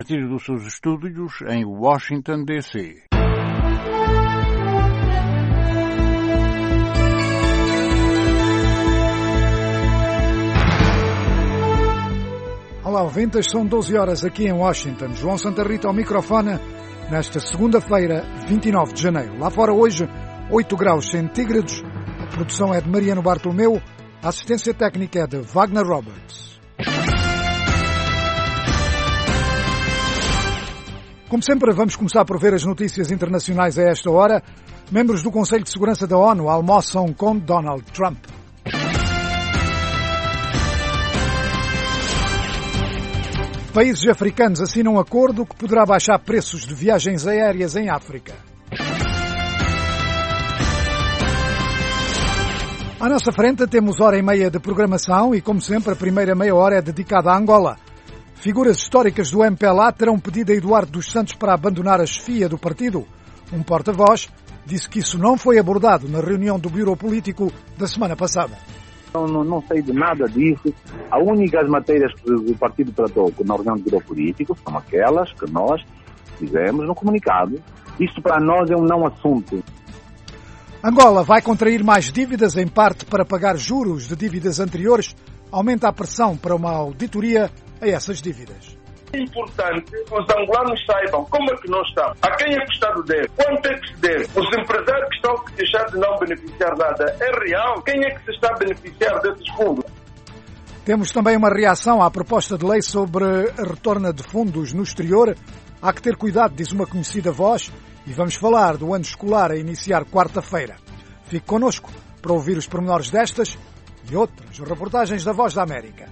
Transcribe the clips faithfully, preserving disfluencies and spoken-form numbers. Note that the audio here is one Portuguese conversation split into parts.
A partir dos seus estúdios em Washington, D C Olá, ouvintes, são doze horas aqui em Washington. João Santa Rita ao microfone nesta segunda-feira, vinte e nove de janeiro. Lá fora hoje, oito graus centígrados. A produção é de Mariano Bartolomeu, a assistência técnica é de Wagner Roberts. Como sempre, vamos começar por ver as notícias internacionais a esta hora. Membros do Conselho de Segurança da ONU almoçam com Donald Trump. Países africanos assinam um acordo que poderá baixar preços de viagens aéreas em África. À nossa frente temos hora e meia de programação e, como sempre, a primeira meia hora é dedicada a Angola. Figuras históricas do M P L A terão pedido a Eduardo dos Santos para abandonar a chefia do partido. Um porta-voz disse que isso não foi abordado na reunião do Bureau Político da semana passada. Não, não, não sei de nada disso. As únicas matérias que o partido tratou na reunião do Bureau Político são aquelas que nós fizemos no comunicado. Isto para nós é um não assunto. Angola vai contrair mais dívidas, em parte para pagar juros de dívidas anteriores. Aumenta a pressão para uma auditoria a essas dívidas. É importante que os angolanos saibam como é que nós estamos, a quem é que o Estado deve, quanto é que se deve, os empresários que estão a deixar de não beneficiar nada, é real, quem é que se está a beneficiar desses fundos? Temos também uma reação à proposta de lei sobre a retorna de fundos no exterior. Há que ter cuidado, diz uma conhecida voz, e vamos falar do ano escolar a iniciar quarta-feira. Fique connosco para ouvir os pormenores destas e outras reportagens da Voz da América.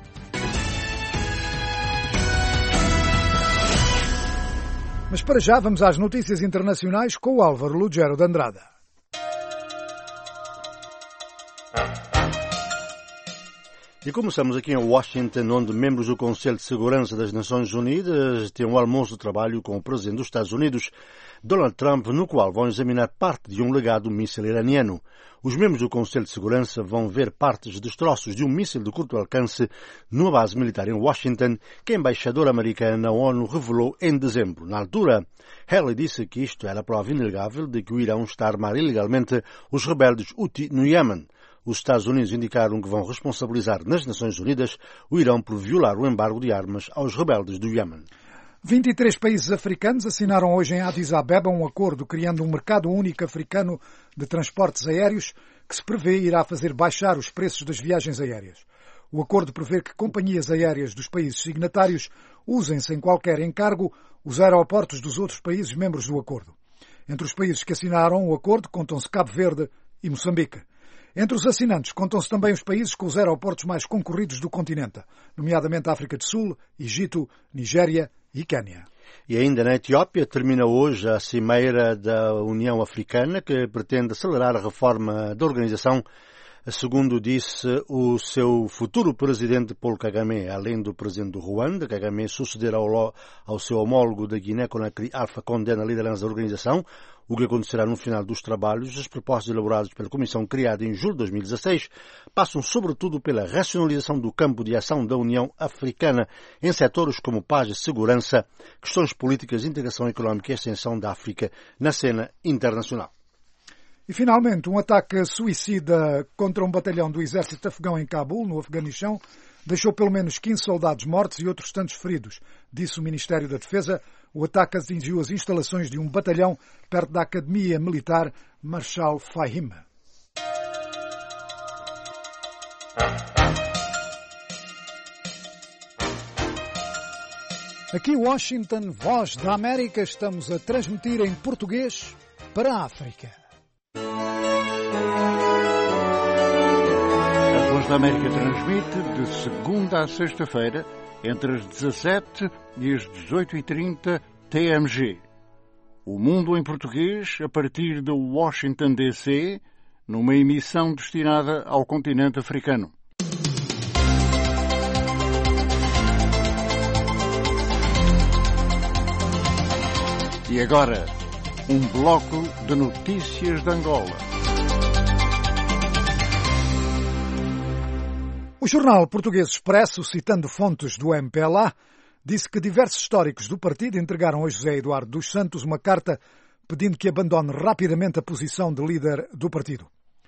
Mas para já vamos às notícias internacionais com o Álvaro Lugero de Andrada. E começamos aqui em Washington, onde membros do Conselho de Segurança das Nações Unidas têm um almoço de trabalho com o presidente dos Estados Unidos, Donald Trump, no qual vão examinar parte de um legado míssil iraniano. Os membros do Conselho de Segurança vão ver partes de destroços de um míssil de curto alcance numa base militar em Washington, que a embaixadora americana na ONU revelou em dezembro. Na altura, Haley disse que isto era prova inegável de que o Irão está a armar ilegalmente os rebeldes Houthi no Iêmen. Os Estados Unidos indicaram que vão responsabilizar nas Nações Unidas o Irão por violar o embargo de armas aos rebeldes do Iêmen. vinte e três países africanos assinaram hoje em Addis Abeba um acordo criando um mercado único africano de transportes aéreos que se prevê irá fazer baixar os preços das viagens aéreas. O acordo prevê que companhias aéreas dos países signatários usem sem qualquer encargo os aeroportos dos outros países membros do acordo. Entre os países que assinaram o acordo contam-se Cabo Verde e Moçambique. Entre os assinantes contam-se também os países com os aeroportos mais concorridos do continente, nomeadamente África do Sul, Egito, Nigéria e Quênia. E ainda na Etiópia termina hoje a cimeira da União Africana, que pretende acelerar a reforma da organização, segundo disse o seu futuro presidente Paul Kagame. Além do presidente do Ruanda, Kagame sucederá ao, ao seu homólogo da Guiné-Conakry, Alpha Condé, na liderança da organização, o que acontecerá no final dos trabalhos. As propostas elaboradas pela Comissão criada em julho de dois mil e dezasseis passam sobretudo pela racionalização do campo de ação da União Africana em setores como paz e segurança, questões políticas, integração económica e extensão da África na cena internacional. E, finalmente, um ataque suicida contra um batalhão do exército afegão em Cabul, no Afeganistão, deixou pelo menos quinze soldados mortos e outros tantos feridos, disse o Ministério da Defesa. O ataque atingiu as instalações de um batalhão perto da Academia Militar Marshal Fahim. Aqui Washington, Voz da América, estamos a transmitir em português para a África. A Voz da América transmite de segunda a sexta-feira, entre as dezassete e as dezoito e trinta T M G. O Mundo em Português, a partir de Washington, D C, numa emissão destinada ao continente africano. E agora, um bloco de notícias de Angola. O jornal português Expresso, citando fontes do M P L A, disse que diversos históricos do partido entregaram a José Eduardo dos Santos uma carta pedindo que abandone rapidamente a posição de líder do partido.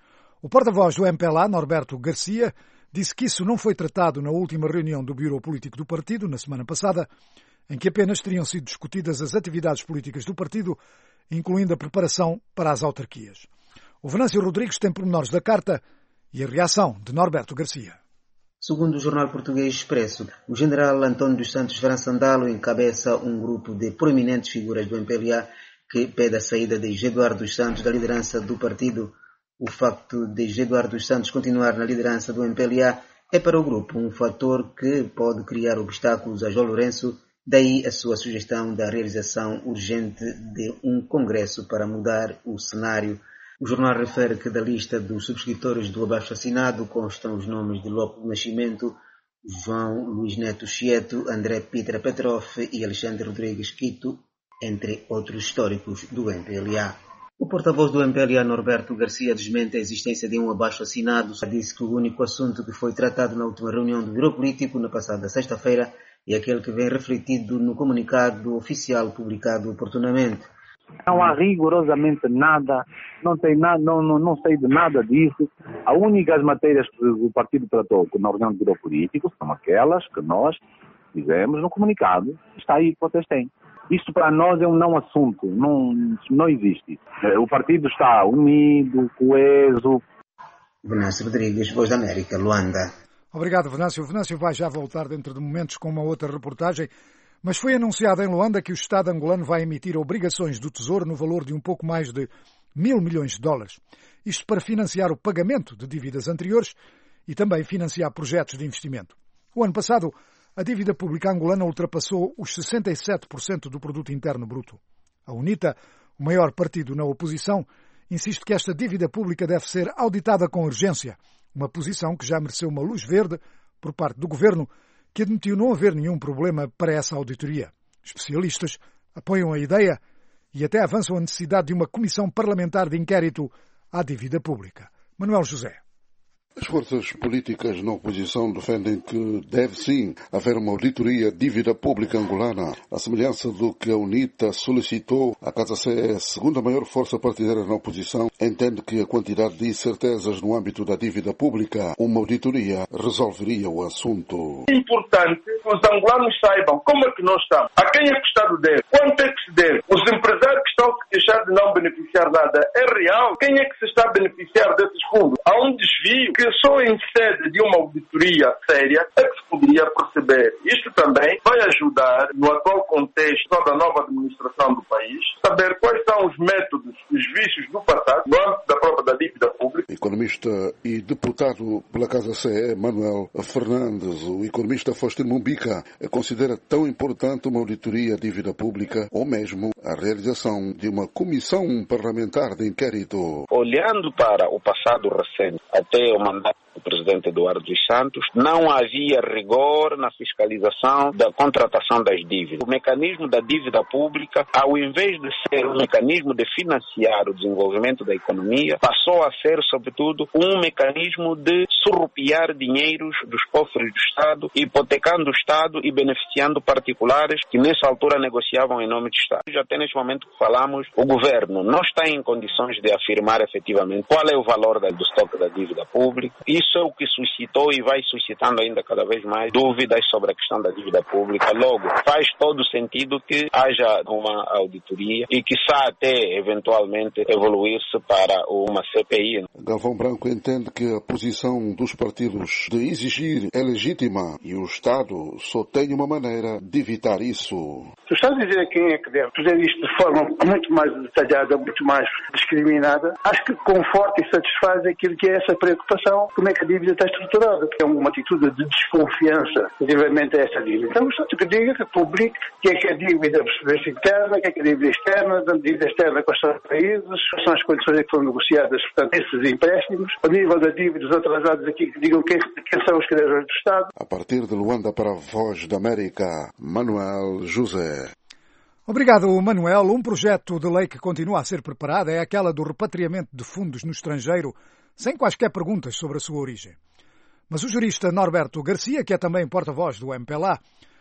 O porta-voz do M P L A, Norberto Garcia, disse que isso não foi tratado na última reunião do Bureau Político do partido, na semana passada, em que apenas teriam sido discutidas as atividades políticas do partido, incluindo a preparação para as autarquias. O Venâncio Rodrigues tem pormenores da carta e a reação de Norberto Garcia. Segundo o jornal português Expresso, o general António dos Santos Vransandalo encabeça um grupo de proeminentes figuras do M P L A que pede a saída de José Eduardo dos Santos da liderança do partido. O facto de José Eduardo dos Santos continuar na liderança do M P L A é para o grupo um fator que pode criar obstáculos a João Lourenço, daí a sua sugestão da realização urgente de um congresso para mudar o cenário. O jornal refere que da lista dos subscritores do abaixo-assinado constam os nomes de Lopo Nascimento, João Luís Neto Chieto, André Pitra Petrov e Alexandre Rodrigues Quito, entre outros históricos do M P L A. O porta-voz do M P L A, Norberto Garcia, desmente a existência de um abaixo-assinado. Disse que o único assunto que foi tratado na última reunião do Bureau Político, na passada sexta-feira, é aquele que vem refletido no comunicado oficial publicado oportunamente. Não há rigorosamente nada, não, tem nada não, não, não sei de nada disso. As únicas matérias que o partido tratou na reunião do Bureau Político são aquelas que nós fizemos no comunicado. Está aí que vocês têm. Isto para nós é um não assunto, não, não existe. O partido está unido, coeso. Venâncio Rodrigues, Voz da América, Luanda. Obrigado, Venâncio. O Venâncio vai já voltar dentro de momentos com uma outra reportagem, mas foi anunciado em Luanda que o Estado angolano vai emitir obrigações do Tesouro no valor de um pouco mais de mil milhões de dólares. Isto para financiar o pagamento de dívidas anteriores e também financiar projetos de investimento. O ano passado, a dívida pública angolana ultrapassou os sessenta e sete por cento do produto interno bruto. A UNITA, o maior partido na oposição, insiste que esta dívida pública deve ser auditada com urgência, uma posição que já mereceu uma luz verde por parte do governo, que admitiu não haver nenhum problema para essa auditoria. Especialistas apoiam a ideia e até avançam a necessidade de uma comissão parlamentar de inquérito à dívida pública. Manuel José. As forças políticas na oposição defendem que deve sim haver uma auditoria dívida pública angolana, à semelhança do que a UNITA solicitou. A Casa C E, a segunda maior força partidária na oposição, entende que a quantidade de incertezas no âmbito da dívida pública, uma auditoria resolveria o assunto. É importante que os angolanos saibam como é que nós estamos, a quem é que o Estado deve, quanto é que se deve. Os empresários que estão a se queixar de não beneficiar nada é real. Quem é que se está a beneficiar desses fundos? Há um desvio que só em sede de uma auditoria séria é que se poderia perceber. Isto também vai ajudar, no atual contexto da nova administração do país, saber quais são os métodos, os vícios do passado, no âmbito da própria da dívida pública. Economista e deputado pela Casa C E, Manuel Fernandes, o economista Faustino Mumbica, considera tão importante uma auditoria dívida pública ou mesmo a realização de uma comissão parlamentar de inquérito. Olhando para o passado recente, até o mandato do presidente Eduardo dos Santos, não havia rigor na fiscalização da contratação das dívidas. O mecanismo da dívida pública, ao invés de ser um mecanismo de financiar o desenvolvimento da economia, passou a ser, sobretudo, um mecanismo de surrupiar dinheiros dos cofres do Estado, hipotecando o Estado e beneficiando particulares que nessa altura negociavam em nome do Estado. Já até neste momento que falamos, o governo não está em condições de afirmar efetivamente qual é o valor do estoque da dívida pública. Isso é o que suscitou e vai suscitando ainda cada vez mais dúvidas sobre a questão da dívida pública. Logo, faz todo sentido que haja uma auditoria e que quiçá até eventualmente evoluir-se para uma C P I. Galvão Branco entende que a posição dos partidos de exigir é legítima e o Estado só tem uma maneira de evitar isso. Tu estás a dizer a quem é que deve fazer isto de forma muito mais detalhada, muito mais discriminada. Acho que conforta e satisfaz aquilo que é essa preocupação, como é que a dívida está estruturada, que é uma atitude de desconfiança relativamente a essa dívida. Então, portanto, que diga, que publique o que é que é a dívida interna, o que é que é a dívida externa, a dívida externa com os países, quais são as condições que foram negociadas, portanto, esses empréstimos, a nível da dívida, os atrasados aqui, que digam quem, quem são os credores do Estado. A partir de Luanda para a Voz da América, Manuel José. Obrigado, Manuel. Um projeto de lei que continua a ser preparado é aquela do repatriamento de fundos no estrangeiro, sem quaisquer perguntas sobre a sua origem. Mas o jurista Norberto Garcia, que é também porta-voz do M P L A,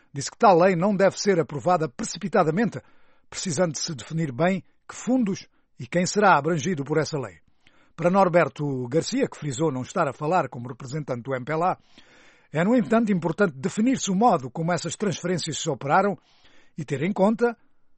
disse que tal lei não deve ser aprovada precipitadamente, precisando de se definir bem que fundos e quem será abrangido por essa lei. Para Norberto Garcia, que frisou não estar a falar como representante do M P L A, é, no entanto, importante definir-se o modo como essas transferências se operaram e ter em conta,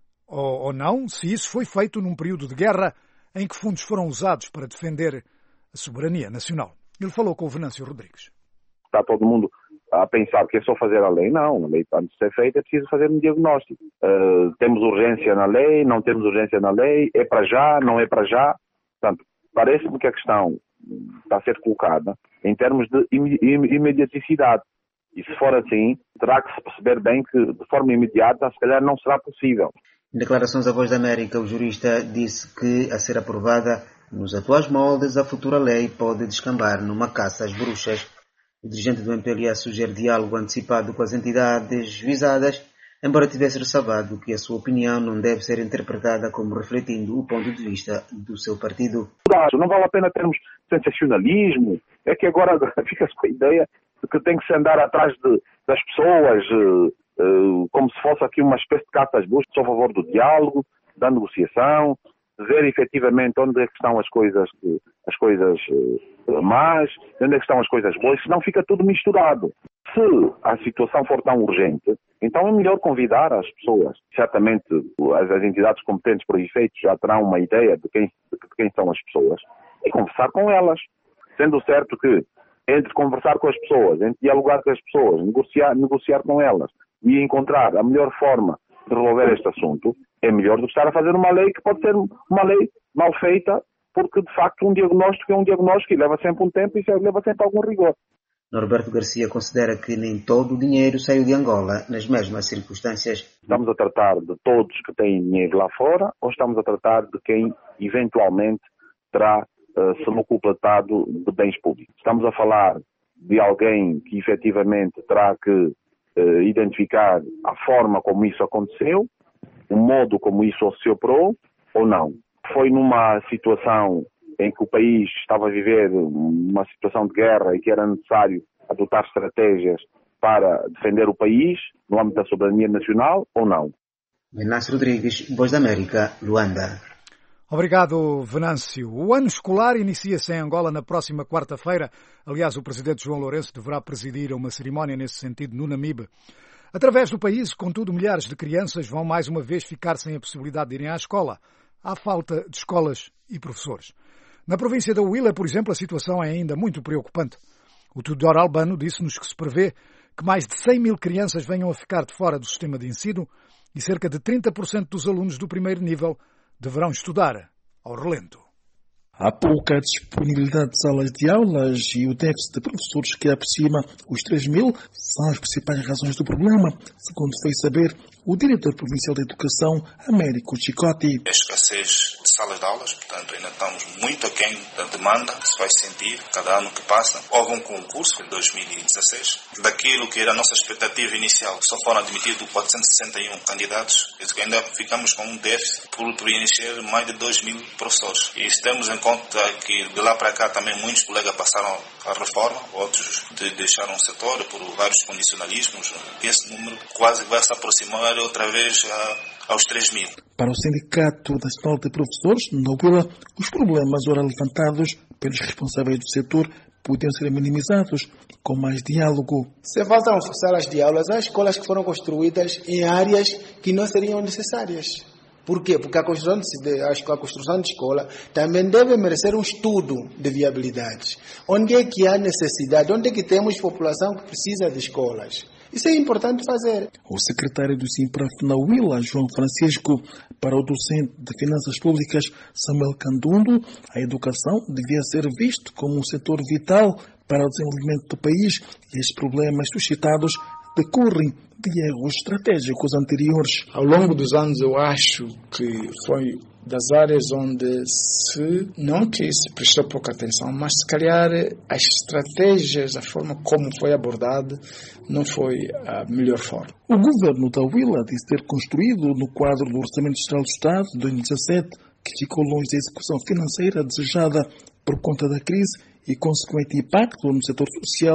ou, ou não, se isso foi feito num período de guerra em que fundos foram usados para defender a soberania nacional. Ele falou com o Venâncio Rodrigues. Está todo mundo a pensar que é só fazer a lei. Não, a lei, antes de ser feita, é preciso fazer um diagnóstico. Uh, temos urgência na lei, não temos urgência na lei, é para já, não é para já. Portanto, parece-me que a questão está a ser colocada em termos de im- im- imediaticidade. E se for assim, terá que se perceber bem que de forma imediata, se calhar, não será possível. Em declarações à Voz da América, o jurista disse que, a ser aprovada nos atuais moldes, a futura lei pode descambar numa caça às bruxas. O dirigente do M P L A sugere diálogo antecipado com as entidades visadas, embora tivesse ressalvado que a sua opinião não deve ser interpretada como refletindo o ponto de vista do seu partido. Não vale a pena termos sensacionalismo. É que agora fica-se com a ideia de que tem que se andar atrás de, das pessoas uh, uh, como se fosse aqui uma espécie de caça às bruxas. Sou a favor do diálogo, da negociação, de ver efetivamente onde é que estão as coisas, as coisas uh, más, onde é que estão as coisas boas, senão fica tudo misturado. Se a situação for tão urgente, então é melhor convidar as pessoas. Certamente as, as entidades competentes por efeitos já terão uma ideia de quem, de quem são as pessoas e conversar com elas. Sendo certo que entre conversar com as pessoas, entre dialogar com as pessoas, negociar, negociar com elas e encontrar a melhor forma de resolver este assunto, é melhor do que estar a fazer uma lei que pode ser uma lei mal feita, porque de facto um diagnóstico é um diagnóstico e leva sempre um tempo e leva sempre algum rigor. Norberto Garcia considera que nem todo o dinheiro saiu de Angola nas mesmas circunstâncias. Estamos a tratar de todos que têm dinheiro lá fora ou estamos a tratar de quem eventualmente terá uh, se locupletado de bens públicos? Estamos a falar de alguém que efetivamente terá que uh, identificar a forma como isso aconteceu, o modo como isso se operou ou não. Foi numa situação em que o país estava a viver uma situação de guerra e que era necessário adotar estratégias para defender o país no âmbito da soberania nacional ou não? Venâncio Rodrigues, Voz da América, Luanda. Obrigado, Venâncio. O ano escolar inicia-se em Angola na próxima quarta-feira. Aliás, o presidente João Lourenço deverá presidir uma cerimónia nesse sentido no Namibe. Através do país, contudo, milhares de crianças vão mais uma vez ficar sem a possibilidade de irem à escola. Há falta de escolas e professores. Na província da Huila, por exemplo, a situação é ainda muito preocupante. O Tudor Albano disse-nos que se prevê que mais de cem mil crianças venham a ficar de fora do sistema de ensino e cerca de trinta por cento dos alunos do primeiro nível deverão estudar ao relento. Há pouca disponibilidade de salas de aulas e o déficit de professores que aproxima os três mil são as principais razões do problema, segundo foi saber o diretor provincial de Educação, Américo Chicotti. A escassez de salas de aulas, portanto ainda estamos muito aquém da demanda, se vai sentir cada ano que passa. Houve um concurso em dois mil e dezasseis, daquilo que era a nossa expectativa inicial, só foram admitidos quatrocentos e sessenta e um candidatos, isso que ainda ficamos com um déficit por preencher mais de dois mil professores. E se temos em conta que de lá para cá também muitos colegas passaram a reforma, outros de deixaram o setor por vários condicionalismos, esse número quase vai se aproximar outra vez a, aos três mil. Para o Sindicato Nacional de Professores, na Huila, os problemas ora levantados pelos responsáveis do setor podiam ser minimizados com mais diálogo. Se faltam salas de aulas, há escolas que foram construídas em áreas que não seriam necessárias. Por quê? Porque a construção de, a construção de escola também deve merecer um estudo de viabilidade. Onde é que há necessidade? Onde é que temos população que precisa de escolas? Isso é importante fazer. O secretário do Simpraf na Huila, João Francisco, para o docente de Finanças Públicas, Samuel Candundo, a educação devia ser visto como um setor vital para o desenvolvimento do país e os problemas suscitados decorrem de erros estratégicos anteriores. Ao longo dos anos, eu acho que foi das áreas onde se não que se prestou pouca atenção, mas se calhar as estratégias, a forma como foi abordado, não foi a melhor forma. O governo da Huila disse ter construído no quadro do Orçamento Geral do Estado de dois mil e dezassete, que ficou longe da execução financeira desejada por conta da crise e consequente impacto no setor social,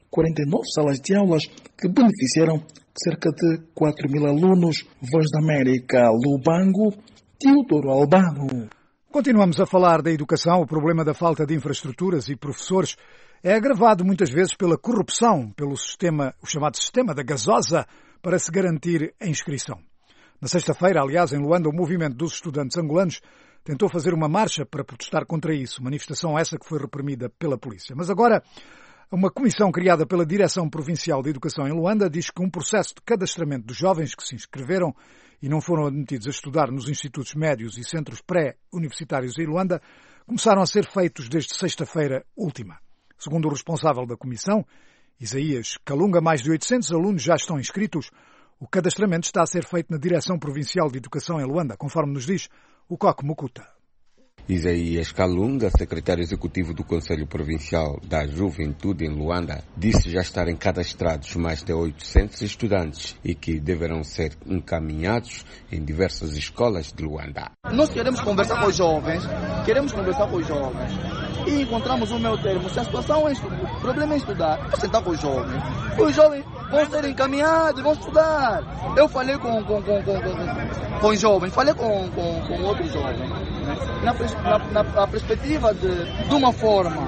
quarenta e nove salas de aulas que beneficiaram cerca de quatro mil alunos. Voz da América, Lubango, Teodoro Albano. Continuamos a falar da educação. O problema da falta de infraestruturas e professores é agravado muitas vezes pela corrupção, pelo sistema, o chamado sistema da gasosa, para se garantir a inscrição. Na sexta-feira, aliás, em Luanda, o movimento dos estudantes angolanos tentou fazer uma marcha para protestar contra isso, manifestação essa que foi reprimida pela polícia. Mas agora, uma comissão criada pela Direção Provincial de Educação em Luanda diz que um processo de cadastramento dos jovens que se inscreveram e não foram admitidos a estudar nos institutos médios e centros pré-universitários em Luanda começaram a ser feitos desde sexta-feira última. Segundo o responsável da comissão, Isaías Kalunga, mais de oitocentos alunos já estão inscritos. O cadastramento está a ser feito na Direção Provincial de Educação em Luanda, conforme nos diz o Coque Mukuta. Isaías Kalunga, secretário executivo do Conselho Provincial da Juventude em Luanda, disse já estarem cadastrados mais de oitocentos estudantes e que deverão ser encaminhados em diversas escolas de Luanda. Nós queremos conversar com os jovens, queremos conversar com os jovens e encontramos o meu termo. Se a situação é estudar, o problema é estudar, vamos sentar com os jovens. Os jovens vão ser encaminhados, vão estudar. Eu falei com, com, com, com, com, com os jovens, falei com, com, com outros jovens, né? na, na, na perspectiva de, de uma forma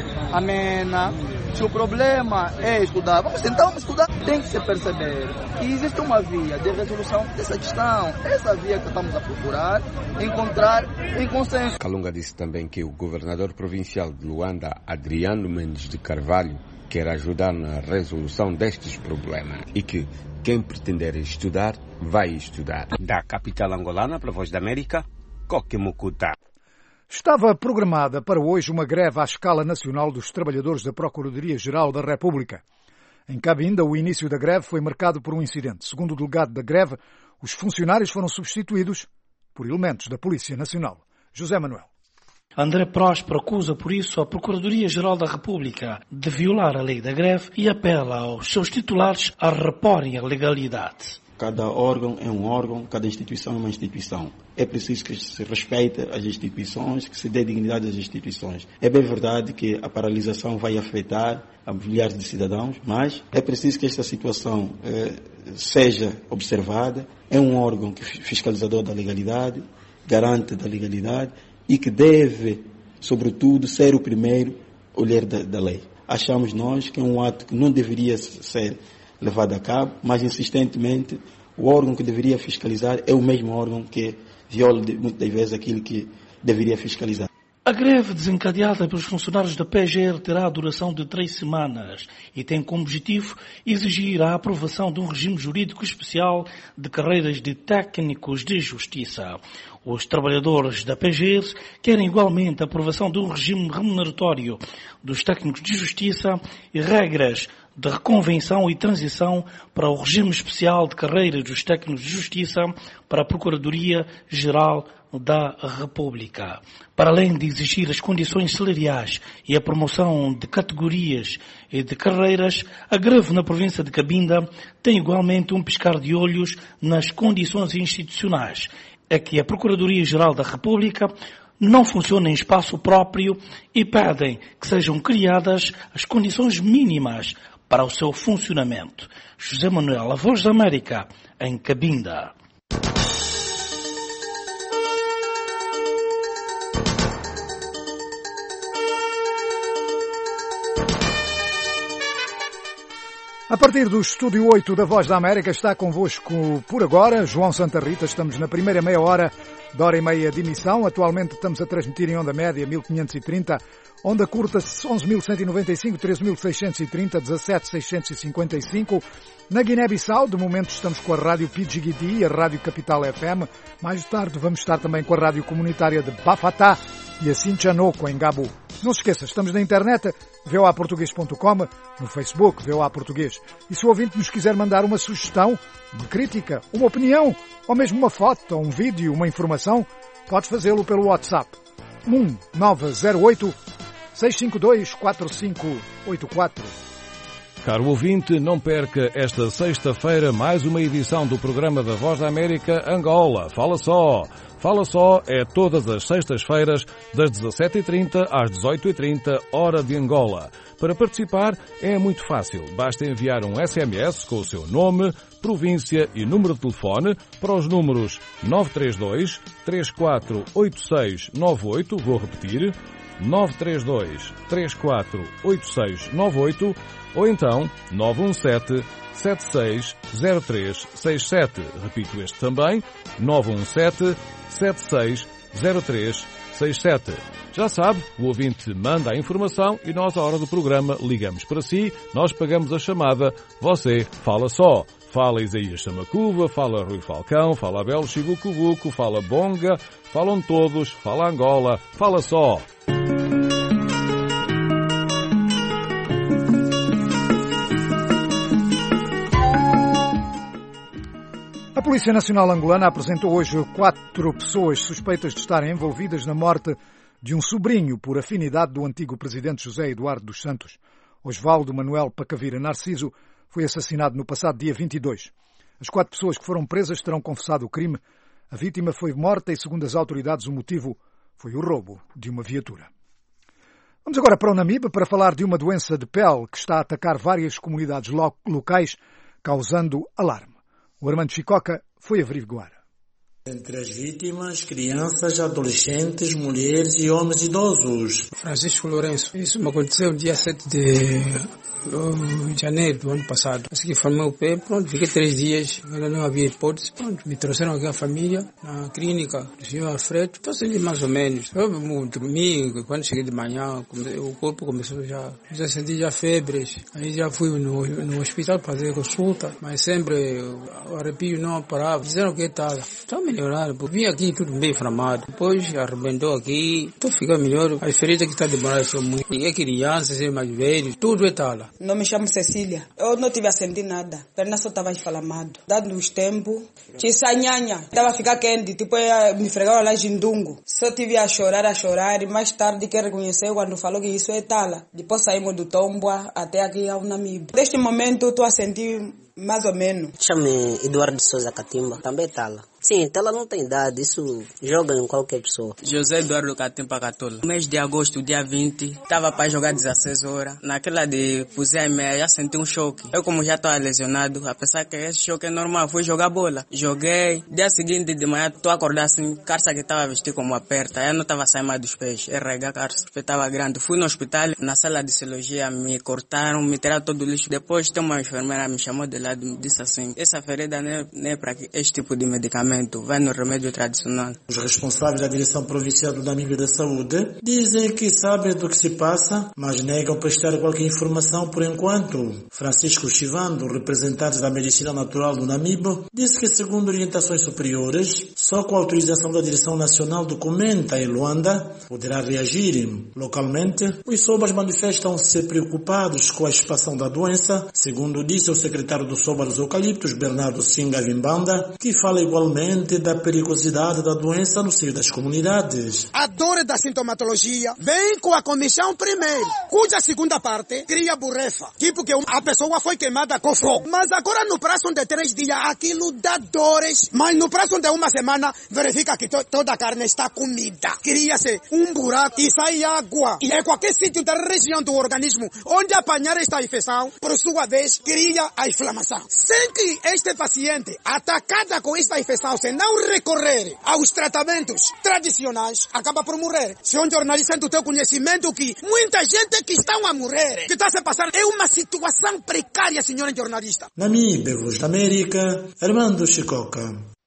amena. Se o problema é estudar, vamos tentar vamos estudar. Tem que se perceber que existe uma via de resolução dessa questão. Essa via que estamos a procurar, encontrar em consenso. Kalunga disse também que o governador provincial de Luanda, Adriano Mendes de Carvalho, quer ajudar na resolução destes problemas e que quem pretender estudar, vai estudar. Da capital angolana, para a Voz da América, Coque Mukuta. Estava programada para hoje uma greve à escala nacional dos trabalhadores da Procuradoria-Geral da República. Em Cabinda, o início da greve foi marcado por um incidente. Segundo o delegado da greve, os funcionários foram substituídos por elementos da Polícia Nacional. José Manuel. André Próspero acusa por isso a Procuradoria-Geral da República de violar a lei da greve e apela aos seus titulares a reporem a legalidade. Cada órgão é um órgão, cada instituição é uma instituição. É preciso que se respeite as instituições, que se dê dignidade às instituições. É bem verdade que a paralisação vai afetar a milhares de cidadãos, mas é preciso que esta situação eh, seja observada. É um órgão que, fiscalizador da legalidade, garante da legalidade e que deve, sobretudo, ser o primeiro olhar da, da lei. Achamos nós que é um ato que não deveria ser levado a cabo, mas insistentemente o órgão que deveria fiscalizar é o mesmo órgão que viola muitas vezes aquilo que deveria fiscalizar. A greve desencadeada pelos funcionários da P G R terá a duração de três semanas e tem como objetivo exigir a aprovação de um regime jurídico especial de carreiras de técnicos de justiça. Os trabalhadores da P G R querem igualmente a aprovação de um regime remuneratório dos técnicos de justiça e regras de reconvenção e transição para o regime especial de carreiras dos técnicos de justiça para a Procuradoria-Geral da República. Para além de exigir as condições salariais e a promoção de categorias e de carreiras, a greve na província de Cabinda tem igualmente um piscar de olhos nas condições institucionais. É que a Procuradoria-Geral da República não funciona em espaço próprio e pedem que sejam criadas as condições mínimas para o seu funcionamento. José Manuel, a Voz da América, em Cabinda. A partir do Estúdio oito da Voz da América está convosco por agora João Santa Rita. Estamos na primeira meia hora da hora e meia de emissão. Atualmente estamos a transmitir em onda média mil quinhentos e trinta, onda curta onze mil cento e noventa e cinco, treze mil seiscentos e trinta, dezassete mil seiscentos e cinquenta e cinco. Na Guiné-Bissau, de momento estamos com a Rádio Pidgigidi e a Rádio Capital F M. Mais tarde vamos estar também com a Rádio Comunitária de Bafatá e a Sinchanoco, em Gabu. Não se esqueça, estamos na internet, v o a português ponto com, no Facebook, V O A Português. E se o ouvinte nos quiser mandar uma sugestão, uma crítica, uma opinião, ou mesmo uma foto, ou um vídeo, uma informação, pode fazê-lo pelo WhatsApp. um nove zero oito, seis cinco dois, quatro cinco oito quatro. Caro ouvinte, não perca esta sexta-feira mais uma edição do programa da Voz da América Angola. Fala só! Fala Só é todas as sextas-feiras, das dezassete e trinta às dezoito e trinta, hora de Angola. Para participar é muito fácil. Basta enviar um S M S com o seu nome, província e número de telefone para os números nove três dois, três quatro oito seis nove oito, vou repetir, nove três dois, três quatro oito seis nove oito, ou então nove um sete, sete seis zero três seis sete. Repito este também, nove um sete, sete seis zero três seis sete. Já sabe, o ouvinte manda a informação e nós, à hora do programa, ligamos para si, nós pagamos a chamada, você fala só. Fala Isaías Chamacuva, fala Rui Falcão, fala Abel Chibucubuco, fala Bonga, falam todos, fala Angola, fala só. A Polícia Nacional Angolana apresentou hoje quatro pessoas suspeitas de estarem envolvidas na morte de um sobrinho por afinidade do antigo presidente José Eduardo dos Santos. Osvaldo Manuel Pacavira Narciso foi assassinado no passado dia vinte e dois. As quatro pessoas que foram presas terão confessado o crime. A vítima foi morta e, segundo as autoridades, o motivo foi o roubo de uma viatura. Vamos agora para o Namibe para falar de uma doença de pele que está a atacar várias comunidades lo- locais, causando alarme. O Armando Chicoca foi averiguar. Entre as vítimas, crianças, adolescentes, mulheres e homens idosos. Francisco Lourenço. Isso me aconteceu dia sete de janeiro do ano passado. Assim que formei o pé, pronto, fiquei três dias, ainda não havia hipótese, pronto, me trouxeram aqui a família, na clínica do senhor Alfredo, estou sentindo mais ou menos. Eu dormi, quando cheguei de manhã, o corpo começou já, já senti já febres, aí já fui no, no hospital fazer consulta, mas sempre o arrepio não parava, disseram que estava, está melhorando, vim aqui tudo meio inflamado, depois arrebentou aqui, estou ficando melhor, a diferença é que está demorando só muito, é crianças, é mais velhos, tudo é tal. Não me chamo Cecília. Eu não tive a sentir nada. A perna só estava inflamada. Dando os tempos, tinha nhanha. Estava a ficar quente, tipo, eu me fregava lá em Jindungo. Só tive a chorar, a chorar. E mais tarde que reconheceu quando falou que isso é tala. Depois saímos do Tomboa até aqui ao Namibe. Neste momento estou a sentir mais ou menos. Chame Eduardo de Souza Catimba. Também é tala. Sim, tela não tem idade, isso joga em qualquer pessoa. José Eduardo Catimba Catola. No mês de agosto, dia vinte, estava para jogar dezesseis horas. Naquela de pusei meia, já senti um choque. Eu, como já estava lesionado, apesar que esse choque é normal, fui jogar bola. Joguei. Dia seguinte de manhã, estou acordado assim, calça que estava vestido como aperta. Eu não estava saindo mais dos pés. R H, calça, estava grande. Fui no hospital, na sala de cirurgia, me cortaram, me tiraram todo o lixo. Depois, tem uma enfermeira me chamou de lado e me disse assim, essa ferida não é, não é para este tipo de medicamento. Vai no remédio tradicional. Os responsáveis da Direção Provincial do Namibe da Saúde dizem que sabem do que se passa, mas negam prestar qualquer informação por enquanto. Francisco Chivando, representante da Medicina Natural do Namibe, disse que, segundo orientações superiores, só com a autorização da Direção Nacional do Comenta em Luanda poderá reagir. Localmente, os sobas manifestam-se preocupados com a expansão da doença, segundo disse o secretário do Soba dos Eucaliptos, Bernardo Singa Vimbanda, que fala igualmente da perigosidade da doença no seio das comunidades. A dor da sintomatologia vem com a comissão primeiro, cuja segunda parte cria borrefa, tipo que a pessoa foi queimada com fogo. Mas agora no prazo de três dias aquilo dá dores, mas no prazo de uma semana verifica que to toda a carne está comida. Cria-se um buraco e sai água. E é qualquer sítio da região do organismo onde apanhar esta infecção, por sua vez, cria a inflamação. Sem que este paciente, atacada com esta infecção, se não recorrer aos tratamentos tradicionais, acaba por morrer. Senhor jornalista, do teu conhecimento que muita gente que está a morrer, que está a se passar, é uma situação precária, senhora jornalista. Namibe, Voz da América, Armando Chicoca.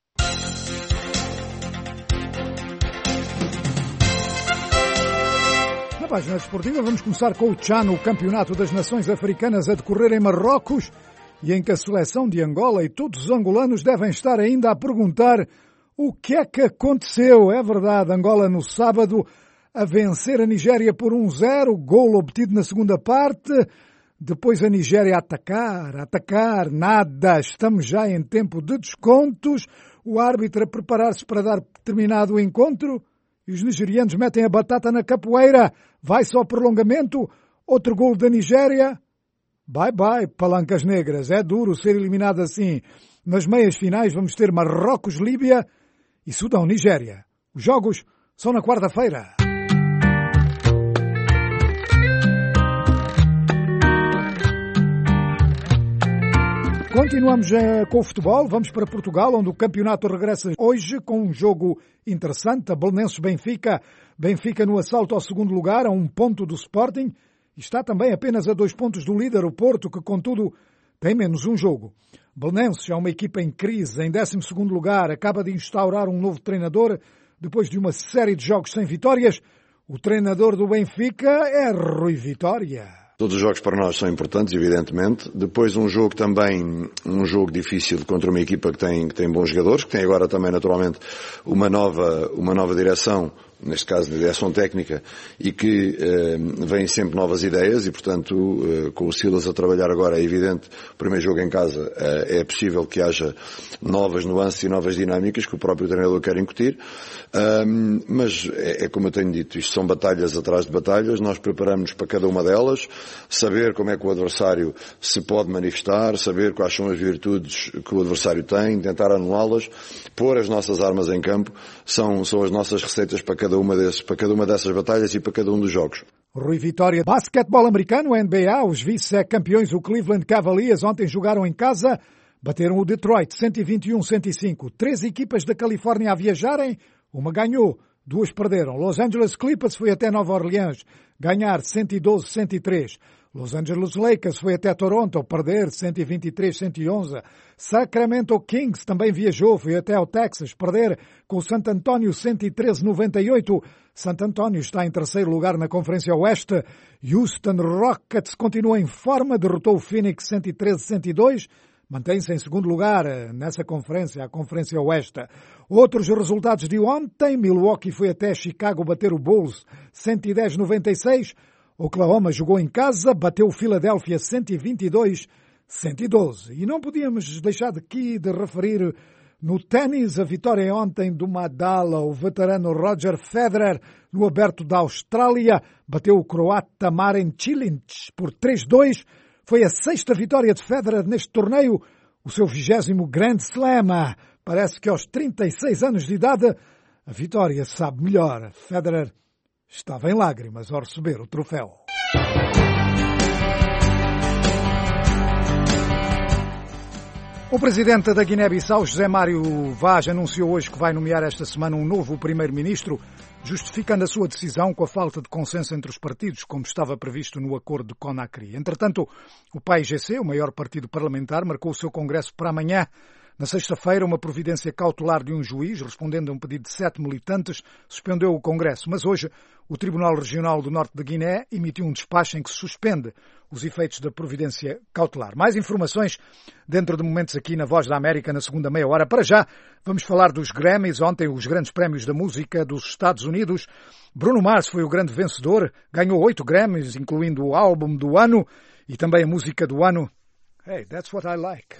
Na página desportiva vamos começar com o Tchan, o Campeonato das Nações Africanas a decorrer em Marrocos, e em que a seleção de Angola e todos os angolanos devem estar ainda a perguntar o que é que aconteceu. É verdade, Angola no sábado a vencer a Nigéria por um zero, golo obtido na segunda parte, depois a Nigéria a atacar, a atacar, nada, estamos já em tempo de descontos, o árbitro a preparar-se para dar terminado o encontro e os nigerianos metem a batata na capoeira, vai só prolongamento, outro golo da Nigéria. Bye bye, palancas negras. É duro ser eliminado assim. Nas meias finais vamos ter Marrocos-Líbia e Sudão-Nigéria. Os jogos são na quarta-feira. Continuamos com o futebol, vamos para Portugal, onde o campeonato regressa hoje com um jogo interessante, a Belenenses-Benfica. Benfica no assalto ao segundo lugar, a um ponto do Sporting, e está também apenas a dois pontos do líder, o Porto, que contudo tem menos um jogo. Belenenses é uma equipa em crise, em décimo segundo lugar, acaba de instaurar um novo treinador, depois de uma série de jogos sem vitórias. O treinador do Benfica é Rui Vitória. Todos os jogos para nós são importantes, evidentemente. Depois um jogo também, um jogo difícil contra uma equipa que tem, que tem bons jogadores, que tem agora também naturalmente uma nova, uma nova direção, neste caso de direção técnica, e que eh, vêm sempre novas ideias e, portanto, eh, com o Silas a trabalhar agora, é evidente, o primeiro jogo em casa, eh, é possível que haja novas nuances e novas dinâmicas que o próprio treinador quer incutir, um, mas é, é como eu tenho dito, isto são batalhas atrás de batalhas, nós preparamos-nos para cada uma delas, saber como é que o adversário se pode manifestar, saber quais são as virtudes que o adversário tem, tentar anulá-las, pôr as nossas armas em campo, são, são as nossas receitas para cada uma desses, para cada uma dessas batalhas e para cada um dos jogos. Rui Vitória. Basquetebol americano, N B A, os vice-campeões, o Cleveland Cavaliers, ontem jogaram em casa, bateram o Detroit cento e vinte e um a cento e cinco. Três equipas da Califórnia a viajarem, uma ganhou, duas perderam. Los Angeles Clippers foi até Nova Orleans, ganhar cento e doze a cento e três. Los Angeles Lakers foi até Toronto, perder cento e vinte e três a cento e onze. Sacramento Kings também viajou, foi até ao Texas, perder com o San Antonio cento e treze a noventa e oito. San Antonio está em terceiro lugar na Conferência Oeste. Houston Rockets continua em forma, derrotou o Phoenix cento e treze a cento e dois. Mantém-se em segundo lugar nessa conferência, a Conferência Oeste. Outros resultados de ontem, Milwaukee foi até Chicago bater o Bulls cento e dez a noventa e seis. Oklahoma jogou em casa, bateu o Philadelphia cento e vinte e dois a cento e doze. E não podíamos deixar de aqui de referir no ténis a vitória ontem do Nadal, o veterano Roger Federer, no Aberto da Austrália, bateu o croata Marin Cilic por três a dois. Foi a sexta vitória de Federer neste torneio, o seu vigésimo Grand Slam. Parece que aos trinta e seis anos de idade a vitória sabe melhor. Federer estava em lágrimas ao receber o troféu. O presidente da Guiné-Bissau, José Mário Vaz, anunciou hoje que vai nomear esta semana um novo primeiro-ministro, justificando a sua decisão com a falta de consenso entre os partidos, como estava previsto no acordo de Conakry. Entretanto, o P A I G C, o maior partido parlamentar, marcou o seu congresso para amanhã. Na sexta-feira, uma providência cautelar de um juiz, respondendo a um pedido de sete militantes, suspendeu o Congresso. Mas hoje, o Tribunal Regional do Norte da Guiné emitiu um despacho em que se suspende os efeitos da providência cautelar. Mais informações dentro de momentos aqui na Voz da América, na segunda meia hora. Para já, vamos falar dos Grammys. Ontem, os grandes prémios da música dos Estados Unidos. Bruno Mars foi o grande vencedor, ganhou oito Grammys, incluindo o álbum do ano e também a música do ano. Hey, that's what I like.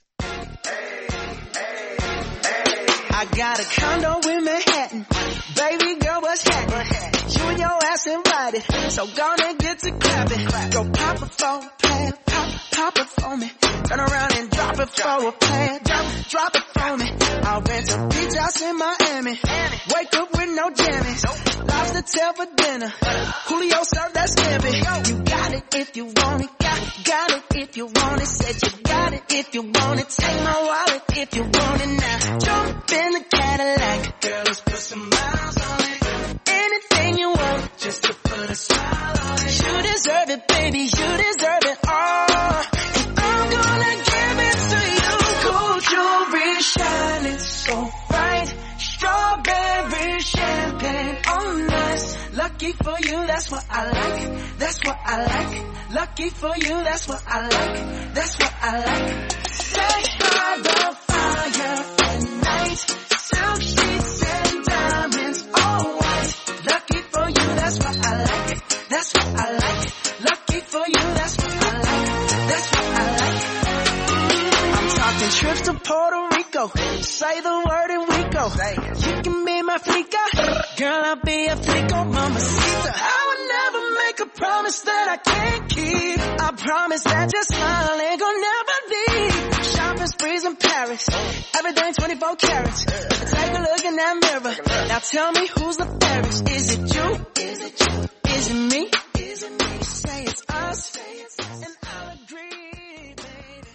I got a condo in Manhattan. Baby girl, what's happening? You and your ass invited, so gonna get to clapping. Go pop it for a plan, pop, pop it for me. Turn around and drop it for a plan, drop, drop it for me. I'll rent a beach house in Miami. Wake up with no jammies. Lobster tail for dinner. Julio served that scampi. You got it if you want it. Got, got it if you want it. Said you got it if you want it. Take my wallet if you want it now. Jump in the Cadillac. Girl, let's put some miles on it. Anything you want, just to put a smile on it. You deserve it, baby. You deserve it all. And I'm gonna give it to you. Gold jewelry shining so bright. Strawberry champagne on us. Lucky for you, that's what I like. That's what I like. Lucky for you, that's what I like. That's what I like. Stay by the fire at night. Silk sheets and diamonds, all white. Lucky for you, that's what I like. That's what I like. Lucky for you, that's what I like. That's what I like. I'm talking trips to Puerto Rico. Say the word and we go. You can be my flica. Girl, I'll be a flico, mamacita. I would never make a promise that I can't keep. I promise that your smile ain't gonna never leave. Shopping sprees in Paris. Everything twenty-four carats. Take a look and that mirror. Now tell me who's the fairest. Is it you? Is it you? Is it me? Is it me? Say it's us, and I'll agree, baby.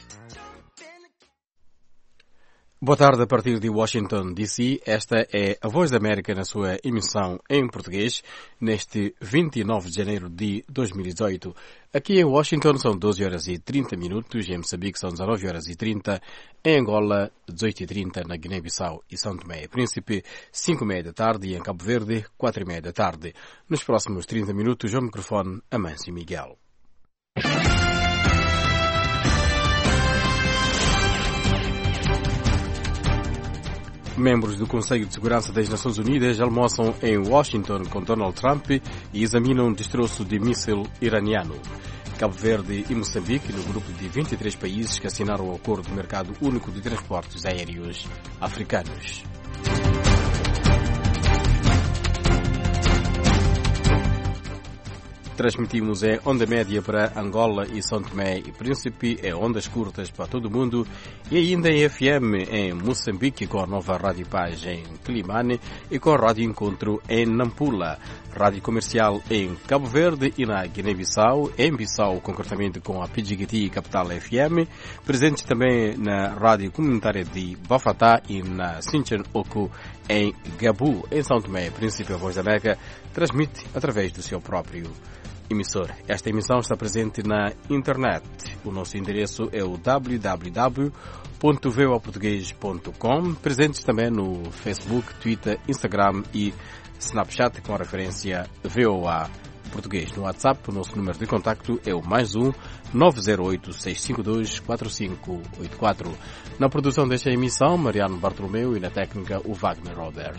Boa tarde, a partir de Washington, D C. Esta é a Voz da América na sua emissão em português, neste vinte e nove de janeiro de dois mil e dezoito. Aqui em Washington são doze horas e trinta minutos, em Moçambique são dezanove horas e trinta, em Angola dezoito e trinta, na Guiné-Bissau e São Tomé e Príncipe, cinco e meia da tarde, e em Cabo Verde, quatro e meia da tarde. Nos próximos trinta minutos, ao microfone, Amâncio Miguel. Membros do Conselho de Segurança das Nações Unidas almoçam em Washington com Donald Trump e examinam um destroço de míssil iraniano. Cabo Verde e Moçambique, no grupo de vinte e três países que assinaram o Acordo de Mercado Único de Transportes Aéreos Africanos. Transmitimos em onda média para Angola e São Tomé e Príncipe, em ondas curtas para todo o mundo e ainda em F M em Moçambique com a nova Rádio Paz em Quilimane e com a Rádio Encontro em Nampula, Rádio Comercial em Cabo Verde e na Guiné-Bissau, em Bissau concretamente com a P G G T Capital F M, presentes também na Rádio Comunitária de Bafatá e na Sinchan Oku em Gabu, em São Tomé e Príncipe. A Voz da América transmite através do seu próprio emissor. Esta emissão está presente na internet. O nosso endereço é o w w w ponto voa português ponto com, presentes também no Facebook, Twitter, Instagram e Snapchat com a referência V O A Português. No WhatsApp, o nosso número de contacto é o mais um nove zero oito, seis cinco dois, quatro cinco oito quatro. Na produção desta emissão, Mariano Bartolomeu, e na técnica, o Wagner Robert.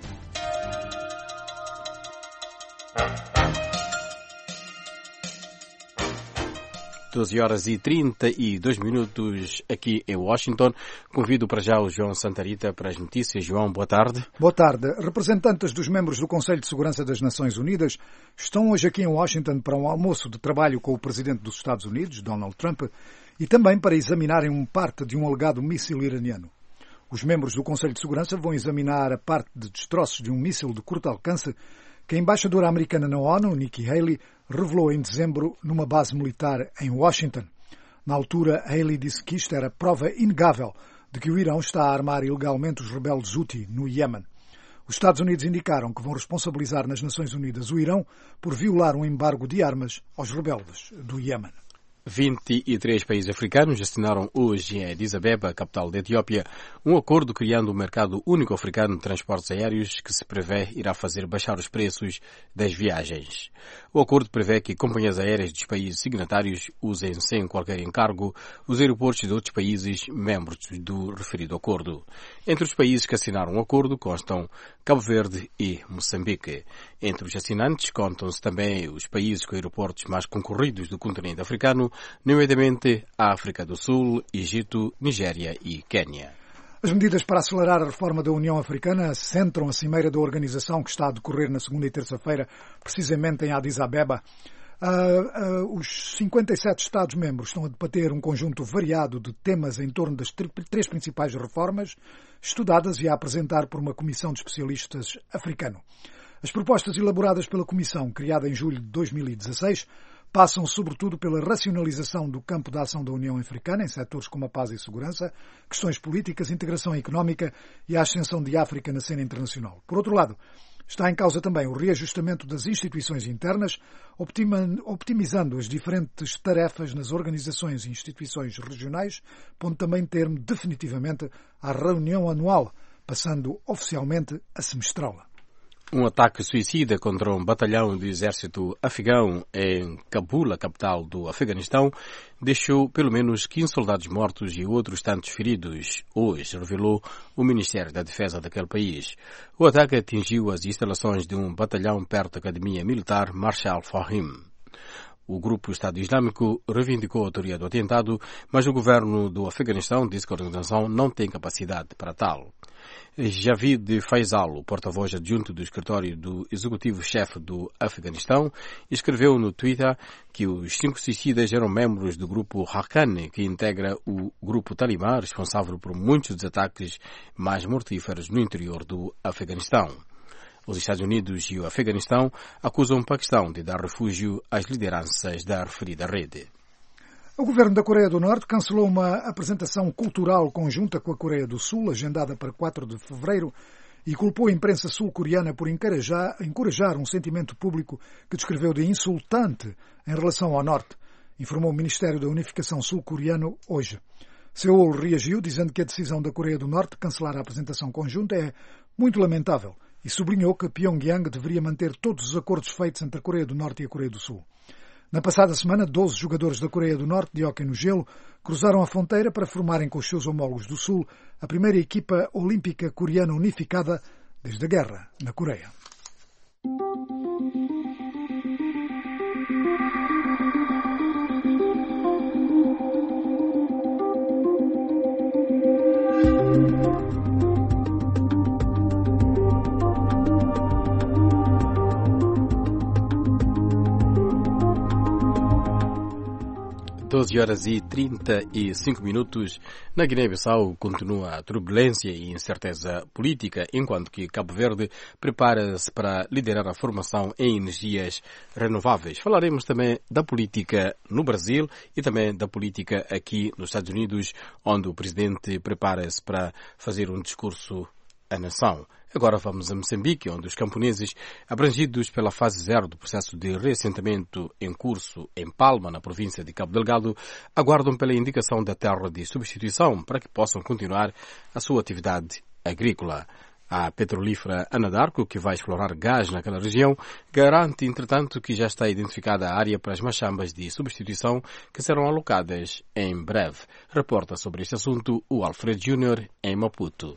doze horas e trinta e dois minutos aqui em Washington. Convido para já o João Santarita para as notícias. João, boa tarde. Boa tarde. Representantes dos membros do Conselho de Segurança das Nações Unidas estão hoje aqui em Washington para um almoço de trabalho com o Presidente dos Estados Unidos, Donald Trump, e também para examinarem uma parte de um alegado míssil iraniano. Os membros do Conselho de Segurança vão examinar a parte de destroços de um míssil de curto alcance que a embaixadora americana na ONU, Nikki Haley, revelou em dezembro numa base militar em Washington. Na altura, Haley disse que isto era prova inegável de que o Irão está a armar ilegalmente os rebeldes Houthi no Iémen. Os Estados Unidos indicaram que vão responsabilizar nas Nações Unidas o Irão por violar um embargo de armas aos rebeldes do Iémen. vinte e três países africanos assinaram hoje em Addis Abeba, capital da Etiópia, um acordo criando um mercado único africano de transportes aéreos que se prevê irá fazer baixar os preços das viagens. O acordo prevê que companhias aéreas dos países signatários usem sem qualquer encargo os aeroportos de outros países membros do referido acordo. Entre os países que assinaram o acordo constam Cabo Verde e Moçambique. Entre os assinantes contam-se também os países com aeroportos mais concorridos do continente africano, nomeadamente a África do Sul, Egito, Nigéria e Quênia. As medidas para acelerar a reforma da União Africana centram a cimeira da organização que está a decorrer na segunda e terça-feira, precisamente em Addis Abeba. Uh, uh, os cinquenta e sete Estados-membros estão a debater um conjunto variado de temas em torno das três principais reformas estudadas e a apresentar por uma comissão de especialistas africano. As propostas elaboradas pela Comissão, criada em julho de dois mil e dezasseis, passam sobretudo pela racionalização do campo de ação da União Africana em setores como a paz e segurança, questões políticas, integração económica e a ascensão de África na cena internacional. Por outro lado, está em causa também o reajustamento das instituições internas, optimizando as diferentes tarefas nas organizações e instituições regionais, pondo também termo definitivamente à reunião anual, passando oficialmente a semestral. Um ataque suicida contra um batalhão do exército afegão em Cabul, a capital do Afeganistão, deixou pelo menos quinze soldados mortos e outros tantos feridos, hoje revelou o Ministério da Defesa daquele país. O ataque atingiu as instalações de um batalhão perto da Academia Militar Marshal Fahim. O grupo Estado Islâmico reivindicou a autoria do atentado, mas o governo do Afeganistão disse que a organização não tem capacidade para tal. Javid Faisal, o porta-voz adjunto do escritório do executivo-chefe do Afeganistão, escreveu no Twitter que os cinco suicidas eram membros do grupo Haqqani, que integra o grupo Talibã, responsável por muitos dos ataques mais mortíferos no interior do Afeganistão. Os Estados Unidos e o Afeganistão acusam o Paquistão de dar refúgio às lideranças da referida rede. O governo da Coreia do Norte cancelou uma apresentação cultural conjunta com a Coreia do Sul, agendada para quatro de fevereiro, e culpou a imprensa sul-coreana por encorajar, encorajar um sentimento público que descreveu de insultante em relação ao Norte, informou o Ministério da Unificação sul-coreano hoje. Seul reagiu dizendo que a decisão da Coreia do Norte de cancelar a apresentação conjunta é muito lamentável e sublinhou que Pyongyang deveria manter todos os acordos feitos entre a Coreia do Norte e a Coreia do Sul. Na passada semana, doze jogadores da Coreia do Norte de hóquei no gelo cruzaram a fronteira para formarem com os seus homólogos do Sul a primeira equipa olímpica coreana unificada desde a guerra na Coreia. doze horas e trinta e cinco minutos. Na Guiné-Bissau continua a turbulência e incerteza política, enquanto que Cabo Verde prepara-se para liderar a formação em energias renováveis. Falaremos também da política no Brasil e também da política aqui nos Estados Unidos, onde o presidente prepara-se para fazer um discurso à nação. Agora vamos a Moçambique, onde os camponeses abrangidos pela fase zero do processo de reassentamento em curso em Palma, na província de Cabo Delgado, aguardam pela indicação da terra de substituição para que possam continuar a sua atividade agrícola. A petrolífera Anadarko, que vai explorar gás naquela região, garante, entretanto, que já está identificada a área para as machambas de substituição que serão alocadas em breve. Reporta sobre este assunto o Alfred Júnior em Maputo.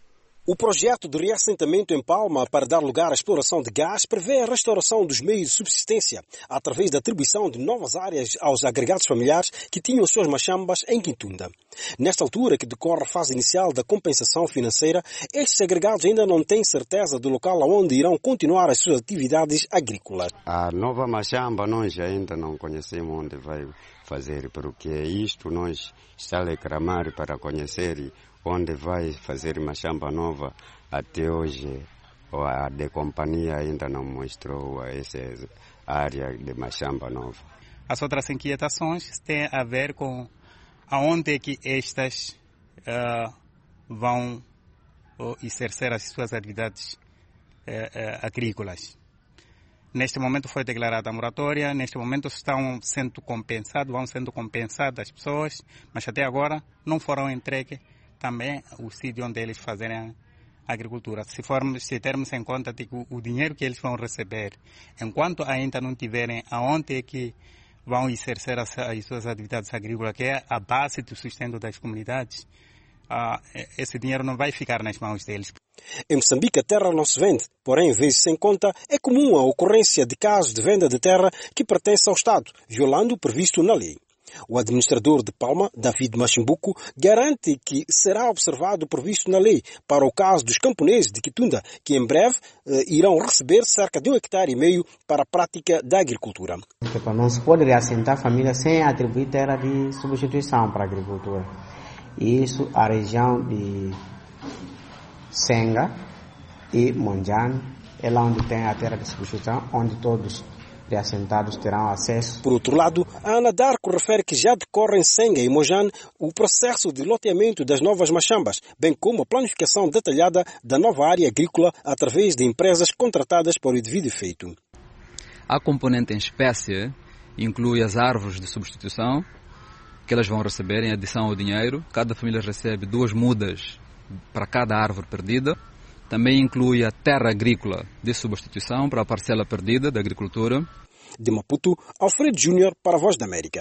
O projeto de reassentamento em Palma para dar lugar à exploração de gás prevê a restauração dos meios de subsistência através da atribuição de novas áreas aos agregados familiares que tinham suas machambas em Quintunda. Nesta altura que decorre a fase inicial da compensação financeira, estes agregados ainda não têm certeza do local onde irão continuar as suas atividades agrícolas. A nova machamba nós ainda não conhecemos onde vai fazer, porque isto nós estamos a reclamar para conhecer onde vai fazer machamba nova. Até hoje a de companhia ainda não mostrou essa área de machamba nova. As outras inquietações têm a ver com aonde que estas uh, vão uh, exercer as suas atividades uh, uh, agrícolas. Neste momento foi declarada a moratória, neste momento estão sendo compensados, vão sendo compensadas as pessoas, mas até agora não foram entregues também o sítio onde eles fazerem a agricultura. Se, formos, se termos em conta que o, o dinheiro que eles vão receber, enquanto ainda não tiverem aonde é que vão exercer as, as suas atividades agrícolas, que é a base do sustento das comunidades, uh, esse dinheiro não vai ficar nas mãos deles. Em Moçambique a terra não se vende, porém, vezes sem conta, é comum a ocorrência de casos de venda de terra que pertence ao Estado, violando o previsto na lei. O administrador de Palma, David Machimbuco, garante que será observado o previsto na lei para o caso dos camponeses de Quitunda, que em breve eh, irão receber cerca de um hectare e meio para a prática da agricultura. Não se pode reassentar a família sem atribuir terra de substituição para a agricultura. E isso a região de Senga e Monjane é lá onde tem a terra de substituição, onde todos assentados terão acesso. Por outro lado, a Anadarko refere que já decorre em Senga e Mojane o processo de loteamento das novas machambas, bem como a planificação detalhada da nova área agrícola através de empresas contratadas para o devido efeito. A componente em espécie inclui as árvores de substituição, que elas vão receber em adição ao dinheiro. Cada família recebe duas mudas para cada árvore perdida. Também inclui a terra agrícola de substituição para a parcela perdida da agricultura. De Maputo, Alfredo Júnior para a Voz da América.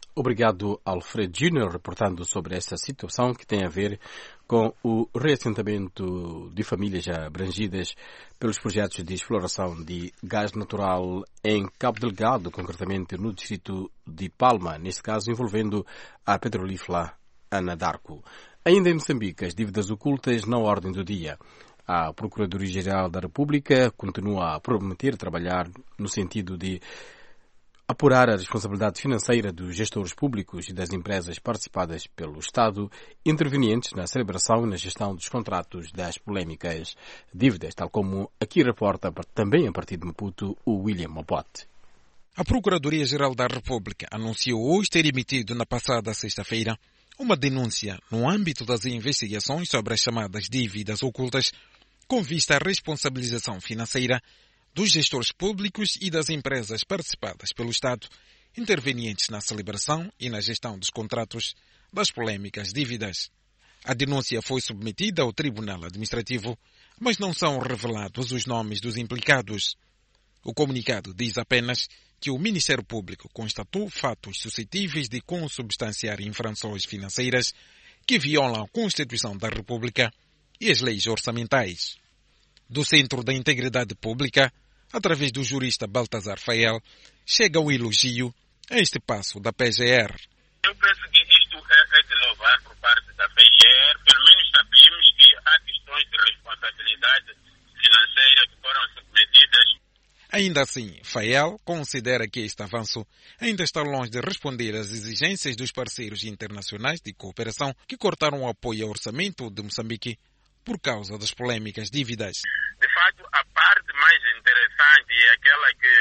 Obrigado, Alfredo Júnior, reportando sobre esta situação que tem a ver com o reassentamento de famílias abrangidas pelos projetos de exploração de gás natural em Cabo Delgado, concretamente no distrito de Palma, neste caso envolvendo a petrolífera Anadarko. Ainda em Moçambique, as dívidas ocultas na ordem do dia. A Procuradoria-Geral da República continua a prometer trabalhar no sentido de apurar a responsabilidade financeira dos gestores públicos e das empresas participadas pelo Estado, intervenientes na celebração e na gestão dos contratos das polémicas dívidas, tal como aqui reporta também a partir de Maputo o William Mapote. A Procuradoria-Geral da República anunciou hoje ter emitido na passada sexta-feira uma denúncia no âmbito das investigações sobre as chamadas dívidas ocultas com vista à responsabilização financeira dos gestores públicos e das empresas participadas pelo Estado, intervenientes na celebração e na gestão dos contratos das polêmicas dívidas. A denúncia foi submetida ao Tribunal Administrativo, mas não são revelados os nomes dos implicados. O comunicado diz apenas que o Ministério Público constatou fatos suscetíveis de consubstanciar infrações financeiras que violam a Constituição da República e as leis orçamentais. Do Centro da Integridade Pública, através do jurista Baltazar Fael, chega o elogio a este passo da P G R. Eu penso que isto é, é de louvar por parte da P G R. Pelo menos sabemos que há questões de responsabilidade financeira que foram submetidas. Ainda assim, Fael considera que este avanço ainda está longe de responder às exigências dos parceiros internacionais de cooperação que cortaram o apoio ao orçamento de Moçambique por causa das polêmicas dívidas. De fato, a parte mais interessante é aquela que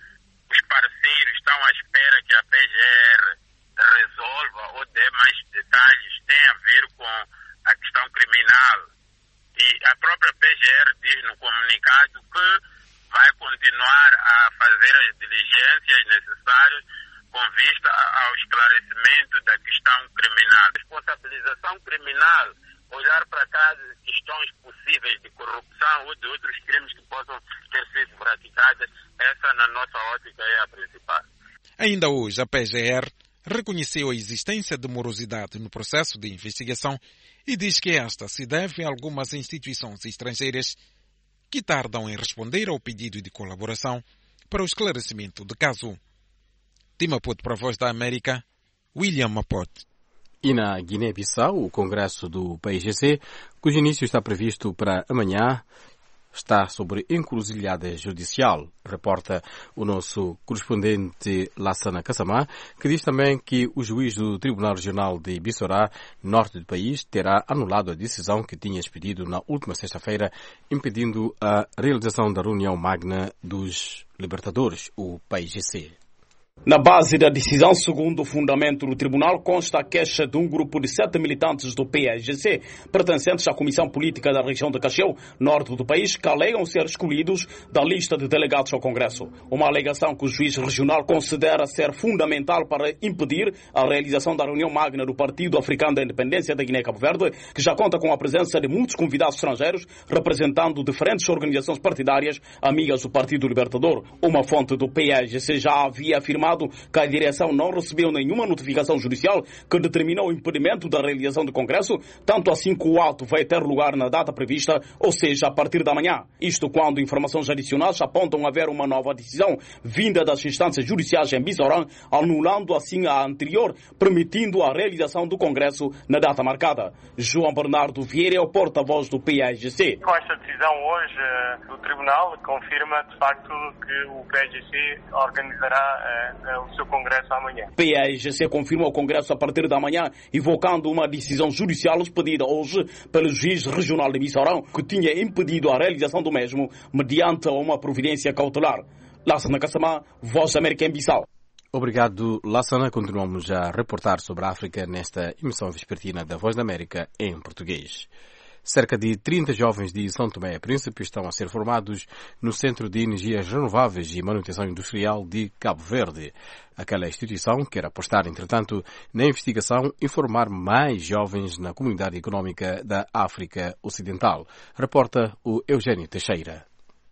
os parceiros estão à espera que a P G R resolva ou dê mais detalhes, tem a ver com a questão criminal. E a própria P G R diz no comunicado que vai continuar a fazer as diligências necessárias com vista ao esclarecimento da questão criminal. Responsabilização criminal, olhar para casos, questões possíveis de corrupção ou de outros crimes que possam ter sido praticados, essa na nossa ótica é a principal. Ainda hoje a P G R reconheceu a existência de morosidade no processo de investigação e diz que esta se deve a algumas instituições estrangeiras que tardam em responder ao pedido de colaboração para o esclarecimento do caso. De Maputo para a Voz da América, William Mapote. E na Guiné-Bissau, o Congresso do P I G C, cujo início está previsto para amanhã, está sobre encruzilhada judicial, reporta o nosso correspondente Lassana Kassamá, que diz também que o juiz do Tribunal Regional de Bissorá, norte do país, terá anulado a decisão que tinha expedido na última sexta-feira, impedindo a realização da reunião magna dos Libertadores, o P I G C. Na base da decisão, segundo o fundamento do tribunal, consta a queixa de um grupo de sete militantes do P I G C, pertencentes à Comissão Política da região de Cacheu, norte do país, que alegam ser excluídos da lista de delegados ao Congresso. Uma alegação que o juiz regional considera ser fundamental para impedir a realização da reunião magna do Partido Africano da Independência da Guiné-Cabo Verde, que já conta com a presença de muitos convidados estrangeiros, representando diferentes organizações partidárias amigas do Partido Libertador. Uma fonte do P I G C já havia afirmado que a direção não recebeu nenhuma notificação judicial que determinou o impedimento da realização do Congresso, tanto assim que o ato vai ter lugar na data prevista, ou seja, a partir da manhã. Isto quando informações adicionais apontam haver uma nova decisão vinda das instâncias judiciais em Bissorã, anulando assim a anterior, permitindo a realização do Congresso na data marcada. João Bernardo Vieira é o porta-voz do P I G C. Com esta decisão hoje do Tribunal, confirma de facto que o P I G C organizará o seu Congresso amanhã. P I G C confirma o Congresso a partir da manhã, invocando uma decisão judicial expedida hoje pelo juiz regional de Bissorã, que tinha impedido a realização do mesmo mediante uma providência cautelar. Lassana Kassamá, Voz da América em Bissau. Obrigado, Lassana. Continuamos a reportar sobre a África nesta emissão vespertina da Voz da América em português. Cerca de trinta jovens de São Tomé e Príncipe estão a ser formados no Centro de Energias Renováveis e Manutenção Industrial de Cabo Verde. Aquela instituição quer apostar, entretanto, na investigação e formar mais jovens na comunidade económica da África Ocidental. Reporta o Eugênio Teixeira.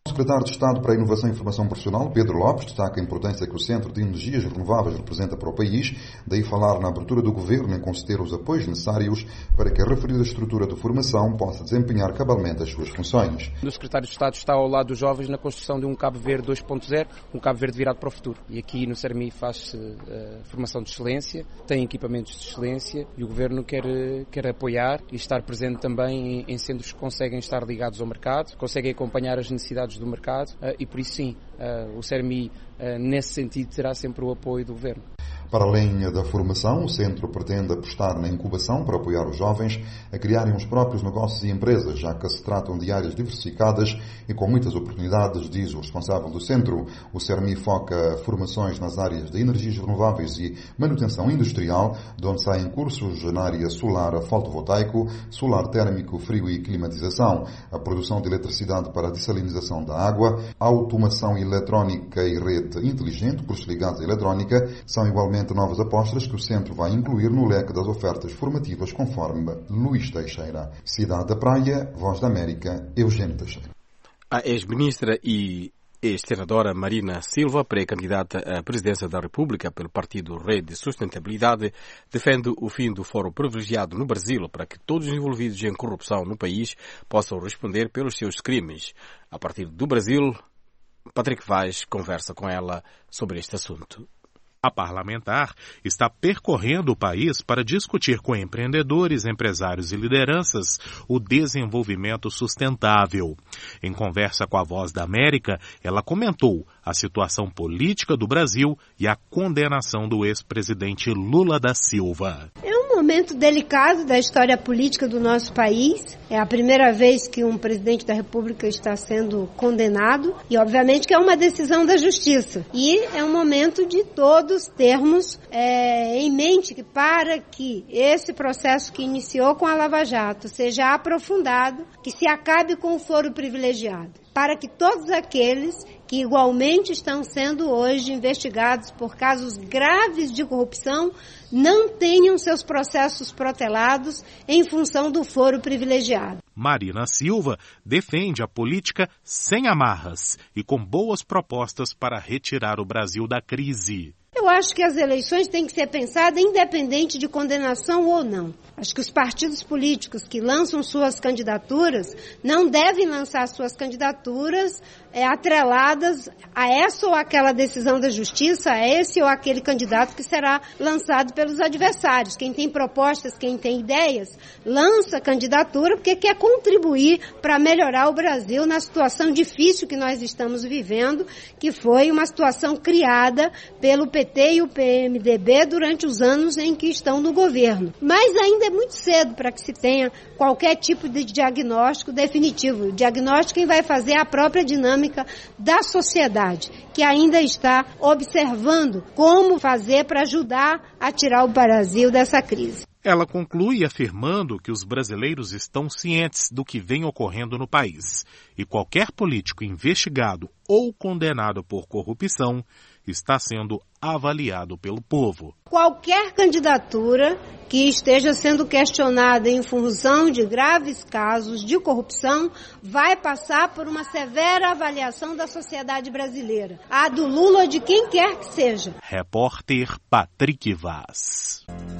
O secretário de Estado para a Inovação e Formação Profissional, Pedro Lopes, destaca a importância que o Centro de Energias Renováveis representa para o país, daí falar na abertura do Governo em conceder os apoios necessários para que a referida estrutura de formação possa desempenhar cabalmente as suas funções. O secretário de Estado está ao lado dos jovens na construção de um Cabo Verde dois ponto zero, um Cabo Verde virado para o futuro. E aqui no CERMI faz-se uh, formação de excelência, tem equipamentos de excelência e o Governo quer, quer apoiar e estar presente também em, em centros que conseguem estar ligados ao mercado, conseguem acompanhar as necessidades do mercado uh, e por isso sim, uh, o CERMI uh, nesse sentido terá sempre o apoio do Governo. Para além da formação, o Centro pretende apostar na incubação para apoiar os jovens a criarem os próprios negócios e empresas, já que se tratam de áreas diversificadas e com muitas oportunidades, diz o responsável do Centro. O CERMI foca formações nas áreas de energias renováveis e manutenção industrial, de onde saem cursos na área solar fotovoltaico, solar térmico, frio e climatização, a produção de eletricidade para a dessalinização da água, automação eletrónica e rede inteligente, cursos ligados à eletrónica, são igualmente novas apostas que o Centro vai incluir no leque das ofertas formativas, conforme Luís Teixeira. Cidade da Praia, Voz da América, Eugênio Teixeira. A ex-ministra e ex-senadora Marina Silva, pré-candidata à presidência da República pelo partido Rede de Sustentabilidade, defende o fim do foro privilegiado no Brasil para que todos os envolvidos em corrupção no país possam responder pelos seus crimes. A partir do Brasil, Patrick Vaz conversa com ela sobre este assunto. A parlamentar está percorrendo o país para discutir com empreendedores, empresários e lideranças o desenvolvimento sustentável. Em conversa com a Voz da América, ela comentou a situação política do Brasil e a condenação do ex-presidente Lula da Silva. É um momento delicado da história política do nosso país. É a primeira vez que um presidente da República está sendo condenado e, obviamente, que é uma decisão da Justiça. E é um momento de todos termos é, em mente que para que esse processo que iniciou com a Lava Jato seja aprofundado, que se acabe com o foro privilegiado, para que todos aqueles que igualmente estão sendo hoje investigados por casos graves de corrupção não tenham seus processos protelados em função do foro privilegiado. Marina Silva defende a política sem amarras e com boas propostas para retirar o Brasil da crise. Eu acho que as eleições têm que ser pensadas independente de condenação ou não. Acho que os partidos políticos que lançam suas candidaturas não devem lançar suas candidaturas é, atreladas a essa ou aquela decisão da justiça, a esse ou aquele candidato que será lançado pelos adversários. Quem tem propostas, quem tem ideias, lança candidatura porque quer contribuir para melhorar o Brasil na situação difícil que nós estamos vivendo, que foi uma situação criada pelo P T e o P M D B durante os anos em que estão no governo. Mas ainda é muito cedo para que se tenha qualquer tipo de diagnóstico definitivo. O diagnóstico quem vai fazer é a própria dinâmica da sociedade, que ainda está observando como fazer para ajudar a tirar o Brasil dessa crise. Ela conclui afirmando que os brasileiros estão cientes do que vem ocorrendo no país e qualquer político investigado ou condenado por corrupção está sendo avaliado pelo povo. Qualquer candidatura que esteja sendo questionada em função de graves casos de corrupção vai passar por uma severa avaliação da sociedade brasileira. A do Lula ou de quem quer que seja. Repórter Patrick Vaz.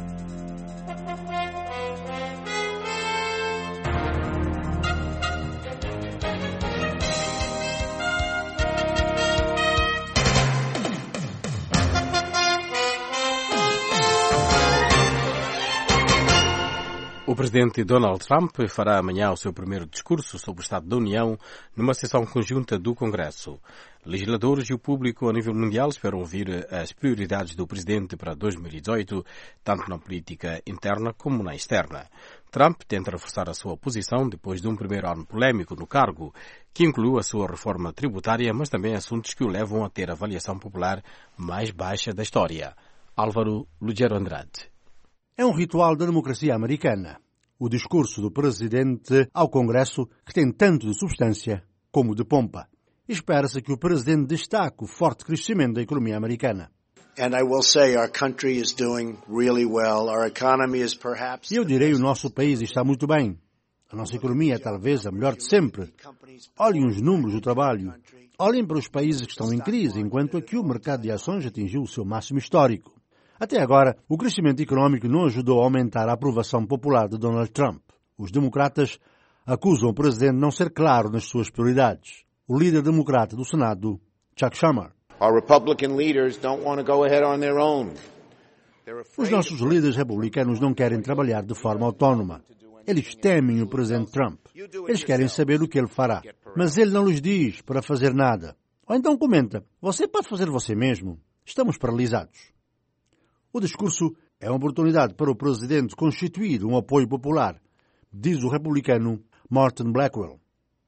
O presidente Donald Trump fará amanhã o seu primeiro discurso sobre o Estado da União numa sessão conjunta do Congresso. Legisladores e o público a nível mundial esperam ouvir as prioridades do presidente para dois mil e dezoito, tanto na política interna como na externa. Trump tenta reforçar a sua posição depois de um primeiro ano polémico no cargo, que incluiu a sua reforma tributária, mas também assuntos que o levam a ter a avaliação popular mais baixa da história. Álvaro Lugero Andrade. É um ritual da democracia americana, o discurso do presidente ao Congresso, que tem tanto de substância como de pompa. Espera-se que o presidente destaque o forte crescimento da economia americana. E eu direi que o nosso país está muito bem. A nossa economia é talvez a melhor de sempre. Olhem os números do trabalho. Olhem para os países que estão em crise, enquanto aqui o mercado de ações atingiu o seu máximo histórico. Até agora, o crescimento económico não ajudou a aumentar a aprovação popular de Donald Trump. Os democratas acusam o presidente de não ser claro nas suas prioridades. O líder democrata do Senado, Chuck Schumer. Our Republican leaders don't want to go ahead on their own. Os nossos líderes republicanos não querem trabalhar de forma autónoma. Eles temem o presidente Trump. Eles querem saber o que ele fará. Mas ele não lhes diz para fazer nada. Ou então comenta, você pode fazer você mesmo. Estamos paralisados. O discurso é uma oportunidade para o presidente constituir um apoio popular, diz o republicano Martin Blackwell.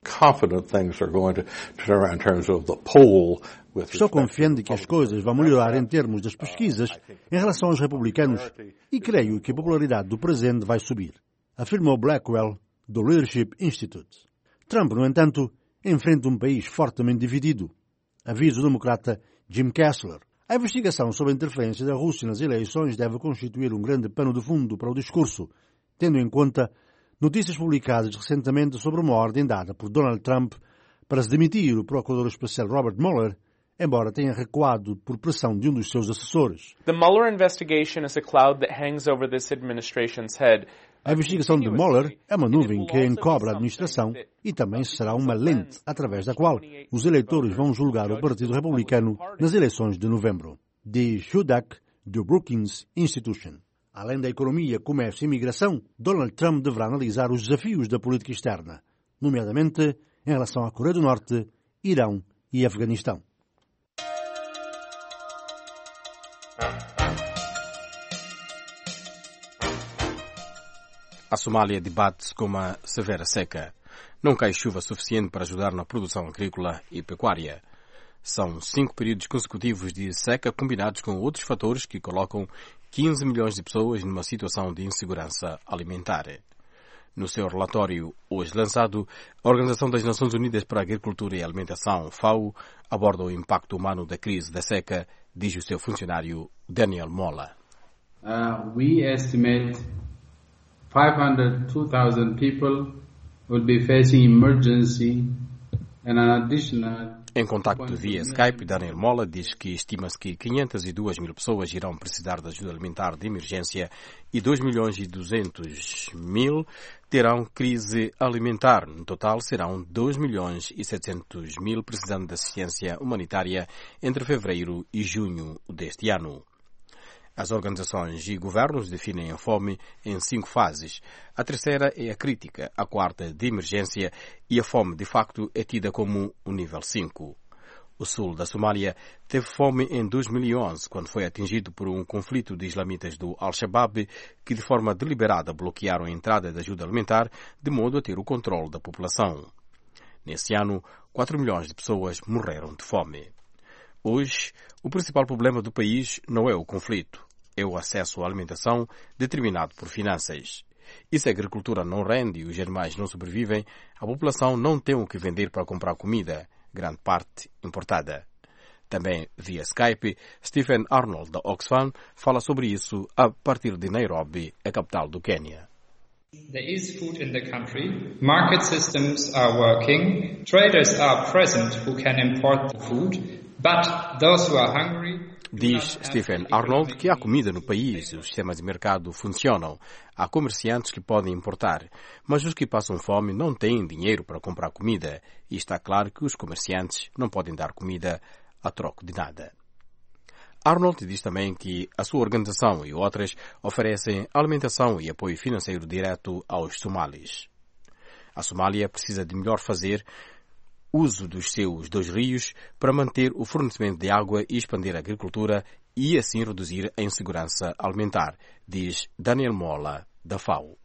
Estou confiante que as coisas vão melhorar em termos das pesquisas em relação aos republicanos e creio que a popularidade do presidente vai subir, afirmou Blackwell do Leadership Institute. Trump, no entanto, enfrenta um país fortemente dividido, avisa o democrata Jim Kessler. A investigação sobre a interferência da Rússia nas eleições deve constituir um grande pano de fundo para o discurso, tendo em conta notícias publicadas recentemente sobre uma ordem dada por Donald Trump para se demitir o procurador especial Robert Mueller, embora tenha recuado por pressão de um dos seus assessores. The Mueller investigation is a cloud that hangs over this administration's head. A investigação de Mueller é uma nuvem que encobre a administração e também será uma lente através da qual os eleitores vão julgar o Partido Republicano nas eleições de novembro, diz Hudak, do Brookings Institution. Além da economia, comércio e imigração, Donald Trump deverá analisar os desafios da política externa, nomeadamente em relação à Coreia do Norte, Irão e Afeganistão. A Somália debate-se com uma severa seca. Não cai chuva suficiente para ajudar na produção agrícola e pecuária. São cinco períodos consecutivos de seca combinados com outros fatores que colocam quinze milhões de pessoas numa situação de insegurança alimentar. No seu relatório hoje lançado, a Organização das Nações Unidas para a Agricultura e Alimentação, FAO, aborda o impacto humano da crise da seca, diz o seu funcionário Daniel Mola. Uh, we estimate five hundred two thousand people will be facing emergency and an additional. Em contacto via Skype, Daniel Mola diz que estima-se que quinhentas e duas mil pessoas irão precisar de ajuda alimentar de emergência e dois milhões e duzentos mil terão crise alimentar. No total, serão dois milhões e setecentos mil precisando de assistência humanitária entre fevereiro e junho deste ano. As organizações e governos definem a fome em cinco fases. A terceira é a crítica, a quarta de emergência e a fome de facto é tida como o nível cinco. O sul da Somália teve fome em dois mil e onze, quando foi atingido por um conflito de islamitas do Al-Shabaab que de forma deliberada bloquearam a entrada de ajuda alimentar de modo a ter o controle da população. Nesse ano, quatro milhões de pessoas morreram de fome. Hoje, o principal problema do país não é o conflito. É o acesso à alimentação determinado por finanças. E se a agricultura não rende e os animais não sobrevivem, a população não tem o que vender para comprar comida, grande parte importada. Também via Skype, Stephen Arnold, da Oxfam, fala sobre isso a partir de Nairobi, a capital do Quênia. There is food in the country, market systems are working, traders are present who can import the food, but those who are hungry. Diz Stephen Arnold que há comida no país, os sistemas de mercado funcionam, há comerciantes que podem importar, mas os que passam fome não têm dinheiro para comprar comida e está claro que os comerciantes não podem dar comida a troco de nada. Arnold diz também que a sua organização e outras oferecem alimentação e apoio financeiro direto aos somalis. A Somália precisa de melhor fazer uso dos seus dois rios para manter o fornecimento de água e expandir a agricultura e assim reduzir a insegurança alimentar, diz Daniel Mola, da FAO.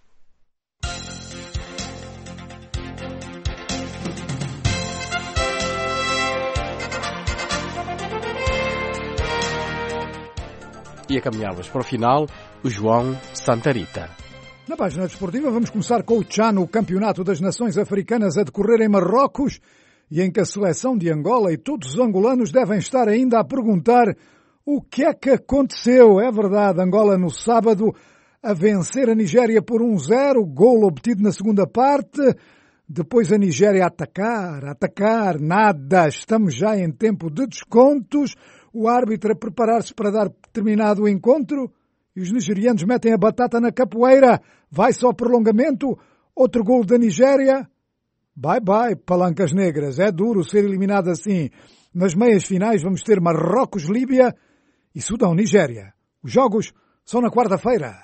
E a caminhávamos para o final, o João Santarita. Na página desportiva vamos começar com o Tchá no Campeonato das Nações Africanas a decorrer em Marrocos e em que a seleção de Angola e todos os angolanos devem estar ainda a perguntar o que é que aconteceu. É verdade, Angola no sábado a vencer a Nigéria por um zero, golo obtido na segunda parte. Depois a Nigéria a atacar, a atacar, nada. Estamos já em tempo de descontos. O árbitro a preparar-se para dar terminado o encontro. E os nigerianos metem a batata na capoeira. Vai só prolongamento. Outro golo da Nigéria. Bye bye, palancas negras. É duro ser eliminado assim. Nas meias finais vamos ter Marrocos-Líbia e Sudão-Nigéria. Os jogos são na quarta-feira.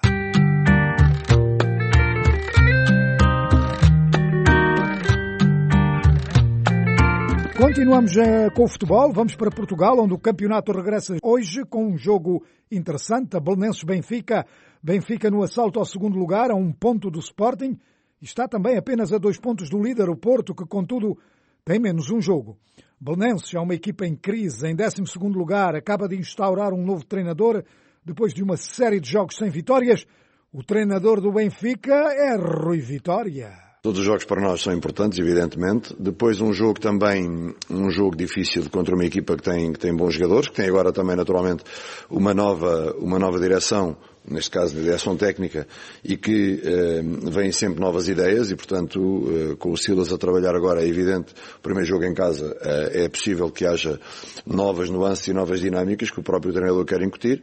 Continuamos uh, com o futebol, vamos para Portugal, onde o campeonato regressa hoje com um jogo interessante, a Belenenses-Benfica. Benfica no assalto ao segundo lugar, a um ponto do Sporting, e está também apenas a dois pontos do líder, o Porto, que contudo tem menos um jogo. Belenenses é uma equipa em crise, em décimo segundo lugar, acaba de instaurar um novo treinador, depois de uma série de jogos sem vitórias. O treinador do Benfica é Rui Vitória. Todos os jogos para nós são importantes, evidentemente. Depois um jogo também, um jogo difícil contra uma equipa que tem, que tem bons jogadores, que tem agora também naturalmente uma nova, uma nova direção, neste caso de direção técnica, e que eh, vêm sempre novas ideias e, portanto, eh, com o Silas a trabalhar agora, é evidente, o primeiro jogo em casa, eh, é possível que haja novas nuances e novas dinâmicas que o próprio treinador quer incutir,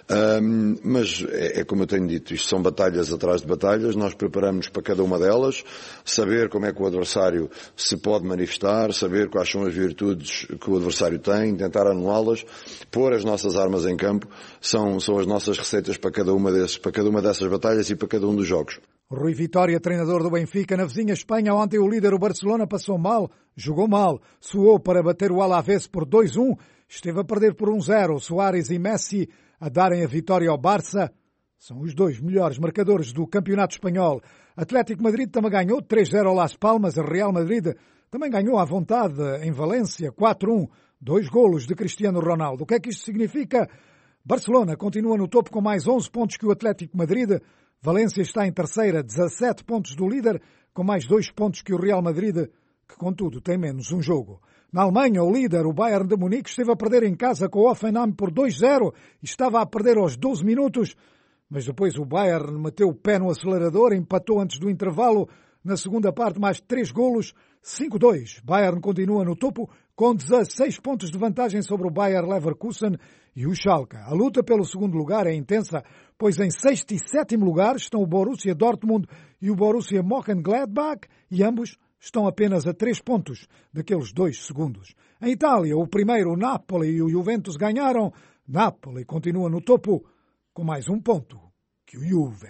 um, mas é, é como eu tenho dito, isto são batalhas atrás de batalhas, nós preparamos para cada uma delas, saber como é que o adversário se pode manifestar, saber quais são as virtudes que o adversário tem, tentar anulá-las, pôr as nossas armas em campo, são, são as nossas receitas para cada uma desses, para cada uma dessas batalhas e para cada um dos jogos. Rui Vitória, treinador do Benfica, na vizinha Espanha, ontem o líder, o Barcelona, passou mal, jogou mal, suou para bater o Alavés por dois a um, esteve a perder por um zero, Suárez e Messi a darem a vitória ao Barça, são os dois melhores marcadores do campeonato espanhol. Atlético Madrid também ganhou três a zero ao Las Palmas, a Real Madrid também ganhou à vontade em Valência, quatro a um, dois golos de Cristiano Ronaldo. O que é que isto significa? Barcelona continua no topo com mais onze pontos que o Atlético Madrid. Valência está em terceira, dezassete pontos do líder, com mais dois pontos que o Real Madrid, que contudo tem menos um jogo. Na Alemanha, o líder, o Bayern de Munique, esteve a perder em casa com o Hoffenheim por dois a zero e estava a perder aos doze minutos, mas depois o Bayern meteu o pé no acelerador, empatou antes do intervalo. Na segunda parte, mais três golos, cinco a dois. Bayern continua no topo com dezasseis pontos de vantagem sobre o Bayer Leverkusen e o Schalke. A luta pelo segundo lugar é intensa, pois em sexto e sétimo lugar estão o Borussia Dortmund e o Borussia Mönchengladbach e ambos estão apenas a três pontos daqueles dois segundos. Em Itália, o primeiro, o Napoli e o Juventus ganharam. Napoli continua no topo com mais um ponto que o Juve.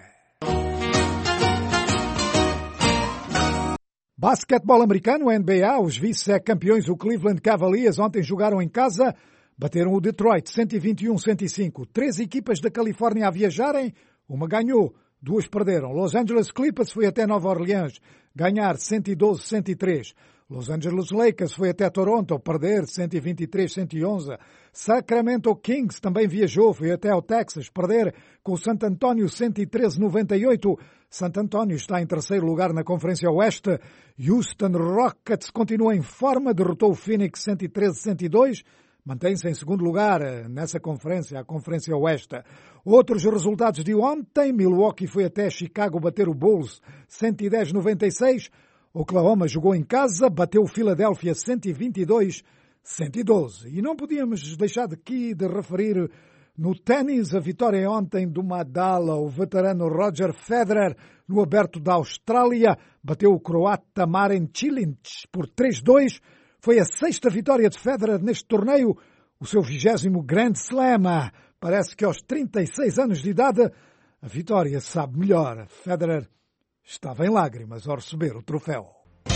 Basquetebol americano, N B A, os vice-campeões, o Cleveland Cavaliers, ontem jogaram em casa, bateram o Detroit cento e vinte e um a cento e cinco. Três equipas da Califórnia a viajarem, uma ganhou, duas perderam. Los Angeles Clippers foi até Nova Orleans, ganhar cento e doze a cento e três. Los Angeles Lakers foi até Toronto, perder cento e vinte e três a cento e onze. Sacramento Kings também viajou, foi até ao Texas, perder com o San Antonio cento e treze a noventa e oito. San Antonio está em terceiro lugar na Conferência Oeste. Houston Rockets continua em forma, derrotou o Phoenix cento e treze a cento e dois. Mantém-se em segundo lugar nessa conferência, a Conferência Oeste. Outros resultados de ontem, Milwaukee foi até Chicago bater o Bulls cento e dez a noventa e seis. Oklahoma jogou em casa, bateu o Philadelphia cento e vinte e dois a cento e doze. E não podíamos deixar de aqui de referir no ténis a vitória ontem do Nadal, o veterano Roger Federer, no Aberto da Austrália, bateu o croata Marin Cilic por três a dois. Foi a sexta vitória de Federer neste torneio, o seu vigésimo Grand Slam. Parece que aos trinta e seis anos de idade a vitória sabe melhor. Federer estava em lágrimas ao receber o troféu.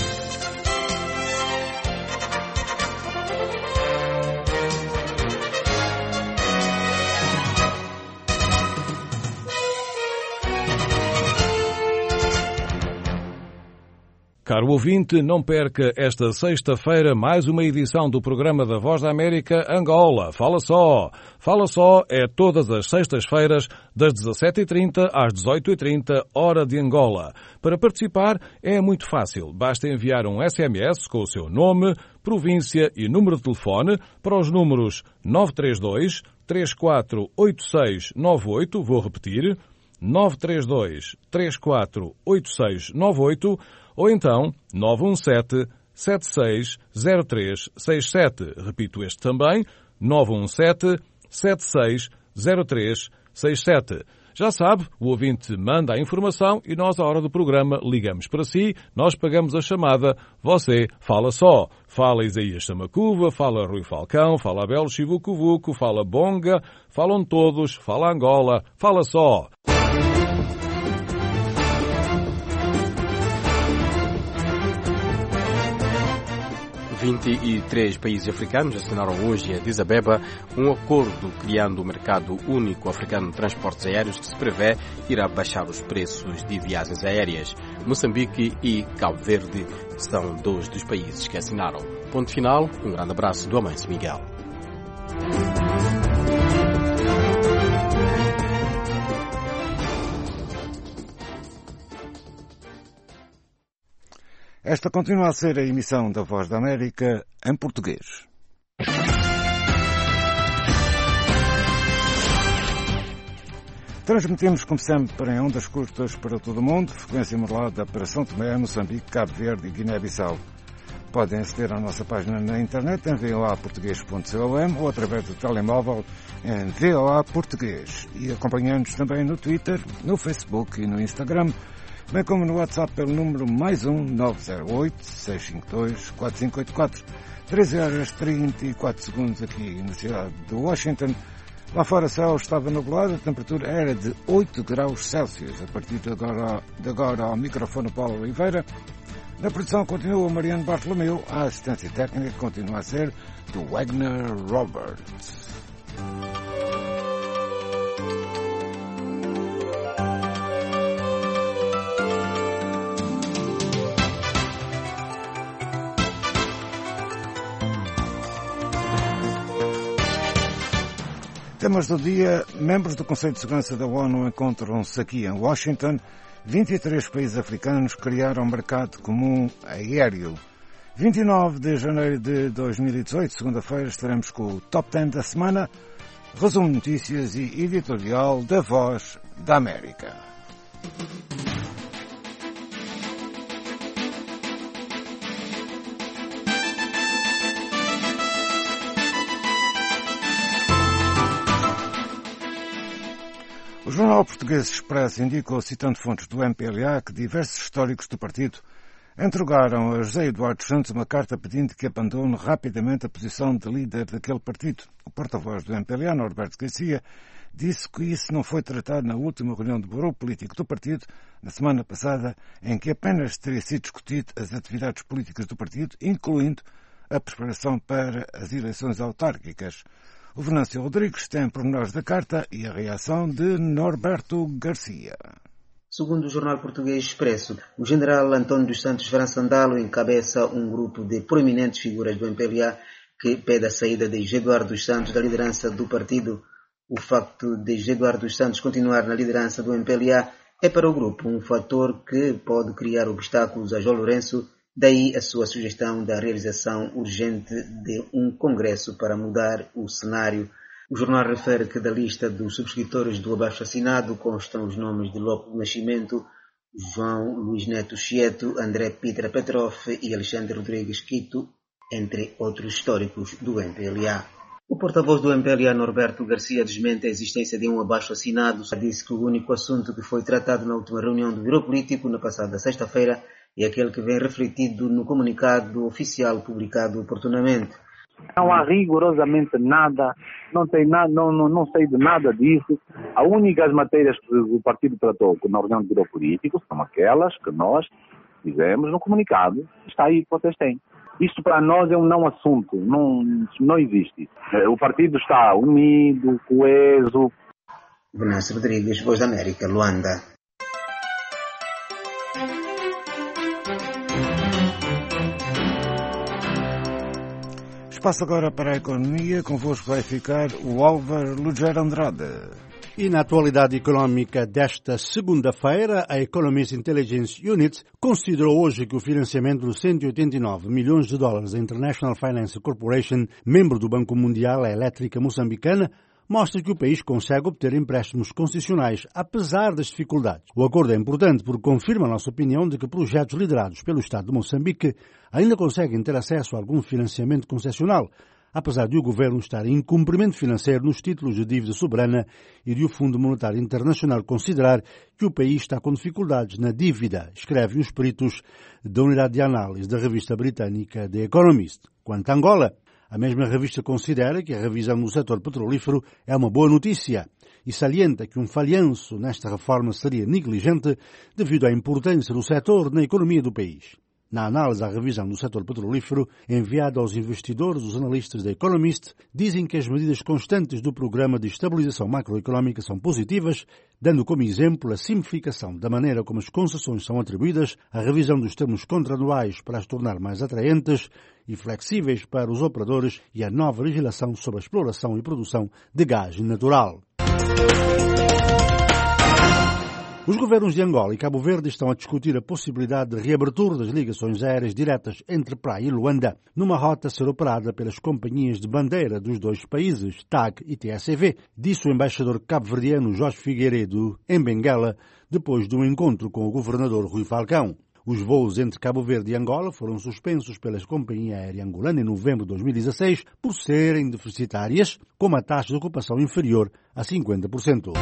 Caro ouvinte, não perca esta sexta-feira mais uma edição do programa da Voz da América Angola. Fala só! Fala só é todas as sextas-feiras das dezassete e trinta às dezoito e trinta, hora de Angola. Para participar é muito fácil. Basta enviar um S M S com o seu nome, província e número de telefone para os números nove três dois, três quatro oito seis nove oito, vou repetir, nove três dois, três quatro oito seis nove oito ou então nove um sete, sete seis zero três seis sete. Repito este também, nove um sete, sete seis zero três seis sete. Já sabe, o ouvinte manda a informação e nós, à hora do programa, ligamos para si, nós pagamos a chamada, você fala só. Fala Isaías Samacuva, fala Rui Falcão, fala Abel Chivucovuco, fala Bonga, falam todos, fala Angola, fala só. vinte e três países africanos assinaram hoje em Addis Abeba um acordo criando o mercado único africano de transportes aéreos que se prevê irá baixar os preços de viagens aéreas. Moçambique e Cabo Verde são dois dos países que assinaram. Ponto final, um grande abraço do Amâncio Miguel. Esta continua a ser a emissão da Voz da América em português. Transmitimos, como sempre, em ondas curtas para todo o mundo, frequência modulada para São Tomé, Moçambique, Cabo Verde e Guiné-Bissau. Podem aceder à nossa página na internet em voa português ponto com ou através do telemóvel em voa português e acompanhando-nos também no Twitter, no Facebook e no Instagram, bem como no WhatsApp pelo número mais um nove zero oito, seis cinco dois, quatro cinco oito quatro. treze horas e trinta e quatro segundos aqui na cidade de Washington. Lá fora o céu estava nublado, a temperatura era de oito graus Celsius. A partir de agora, de agora ao microfone Paulo Oliveira. Na produção continua o Mariano Bartolomeu, a assistência técnica continua a ser do Wagner Roberts. Temas do dia. Membros do Conselho de Segurança da ONU encontram-se aqui em Washington. vinte e três países africanos criaram um mercado comum aéreo. vinte e nove de janeiro de dois mil e dezoito, segunda-feira, estaremos com o Top dez da semana, resumo de notícias e editorial da Voz da América. O jornal português Expresso indicou, citando fontes do M P L A, que diversos históricos do partido entregaram a José Eduardo Santos uma carta pedindo que abandone rapidamente a posição de líder daquele partido. O porta-voz do M P L A, Norberto Garcia, disse que isso não foi tratado na última reunião do Bureau Político do partido, na semana passada, em que apenas teria sido discutido as atividades políticas do partido, incluindo a preparação para as eleições autárquicas. O Venâncio Rodrigues tem pormenores da carta e a reação de Norberto Garcia. Segundo o jornal português Expresso, o general António dos Santos França Andalo encabeça um grupo de proeminentes figuras do M P L A que pede a saída de José Eduardo dos Santos da liderança do partido. O facto de José Eduardo dos Santos continuar na liderança do M P L A é para o grupo um fator que pode criar obstáculos a João Lourenço, daí a sua sugestão da realização urgente de um congresso para mudar o cenário. O jornal refere que da lista dos subscritores do abaixo-assinado constam os nomes de Lopo Nascimento, João Luís Neto Chieto, André Pitra Petrov e Alexandre Rodrigues Quito, entre outros históricos do M P L A. O porta-voz do M P L A, Norberto Garcia, desmente a existência de um abaixo-assinado. Disse que o único assunto que foi tratado na última reunião do Bureau Político, na passada sexta-feira, é aquele que vem refletido no comunicado oficial publicado oportunamente. Não há rigorosamente nada, não, tem nada, não, não, não sei de nada disso. As únicas matérias que o partido tratou na reunião do Bureau Político são aquelas que nós fizemos no comunicado. Está aí, vocês têm. Isto para nós é um não assunto, não, não existe. O partido está unido, coeso. Venâncio Rodrigues, Voz da América, Luanda. Espaço agora para a economia, convosco vai ficar o Álvaro Lugero Andrade. E na atualidade económica desta segunda-feira, a Economist Intelligence Unit considerou hoje que o financiamento de cento e oitenta e nove milhões de dólares da International Finance Corporation, membro do Banco Mundial, a elétrica moçambicana, mostra que o país consegue obter empréstimos concessionais, apesar das dificuldades. O acordo é importante porque confirma a nossa opinião de que projetos liderados pelo Estado de Moçambique ainda conseguem ter acesso a algum financiamento concessional, apesar de o governo estar em incumprimento financeiro nos títulos de dívida soberana e de o Fundo Monetário Internacional considerar que o país está com dificuldades na dívida, escrevem os peritos da unidade de análise da revista britânica The Economist. Quanto a Angola, a mesma revista considera que a revisão no setor petrolífero é uma boa notícia e salienta que um falhanço nesta reforma seria negligente devido à importância do setor na economia do país. Na análise à revisão do setor petrolífero, enviada aos investidores, os analistas da Economist dizem que as medidas constantes do Programa de Estabilização Macroeconómica são positivas, dando como exemplo a simplificação da maneira como as concessões são atribuídas, a revisão dos termos contratuais para as tornar mais atraentes e flexíveis para os operadores e a nova legislação sobre a exploração e produção de gás natural. Os governos de Angola e Cabo Verde estão a discutir a possibilidade de reabertura das ligações aéreas diretas entre Praia e Luanda, numa rota a ser operada pelas companhias de bandeira dos dois países, T A G e T S V, disse o embaixador cabo-verdiano Jorge Figueiredo, em Benguela, depois de um encontro com o governador Rui Falcão. Os voos entre Cabo Verde e Angola foram suspensos pela companhia aérea angolana em novembro de dois mil e dezasseis por serem deficitárias, com uma taxa de ocupação inferior a cinquenta por cento.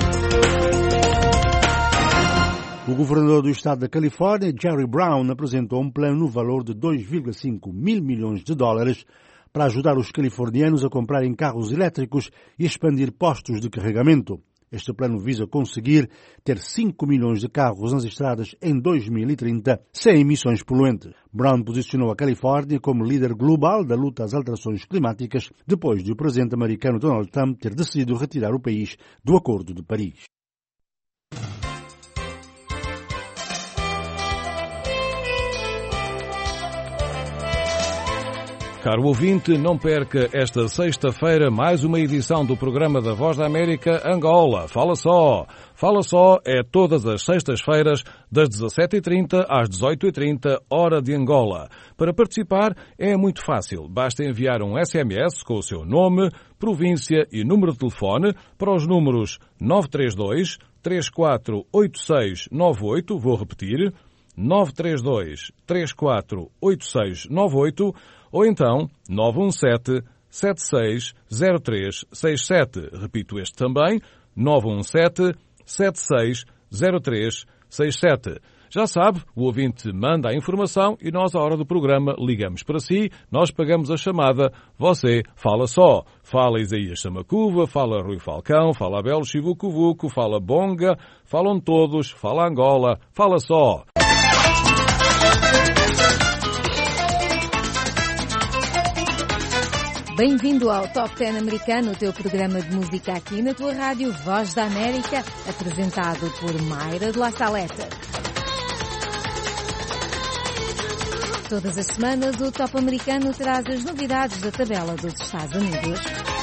O governador do estado da Califórnia, Jerry Brown, apresentou um plano no valor de dois vírgula cinco mil milhões de dólares para ajudar os californianos a comprarem carros elétricos e expandir postos de carregamento. Este plano visa conseguir ter cinco milhões de carros nas estradas em dois mil e trinta, sem emissões poluentes. Brown posicionou a Califórnia como líder global da luta às alterações climáticas, depois de o presidente americano Donald Trump ter decidido retirar o país do Acordo de Paris. Caro ouvinte, não perca esta sexta-feira mais uma edição do programa da Voz da América Angola. Fala só! Fala só é todas as sextas-feiras das dezassete e trinta às dezoito e trinta, hora de Angola. Para participar é muito fácil. Basta enviar um S M S com o seu nome, província e número de telefone para os números nove três dois, três quatro oito seis nove oito, vou repetir, nove três dois, três quatro oito seis nove oito, ou então nove um sete, sete seis zero três seis sete. Repito este também, nove um sete, sete seis zero três seis sete. Já sabe, o ouvinte manda a informação e nós, à hora do programa, ligamos para si, nós pagamos a chamada, você fala só. Fala Isaías Samacuva, fala Rui Falcão, fala Abel Chivucuvuco, fala Bonga, falam todos, fala Angola, fala só. Bem-vindo ao Top dez americano, o teu programa de música aqui na tua rádio Voz da América, apresentado por Mayra de La Saleta. Todas as semanas o Top americano traz as novidades da tabela dos Estados Unidos.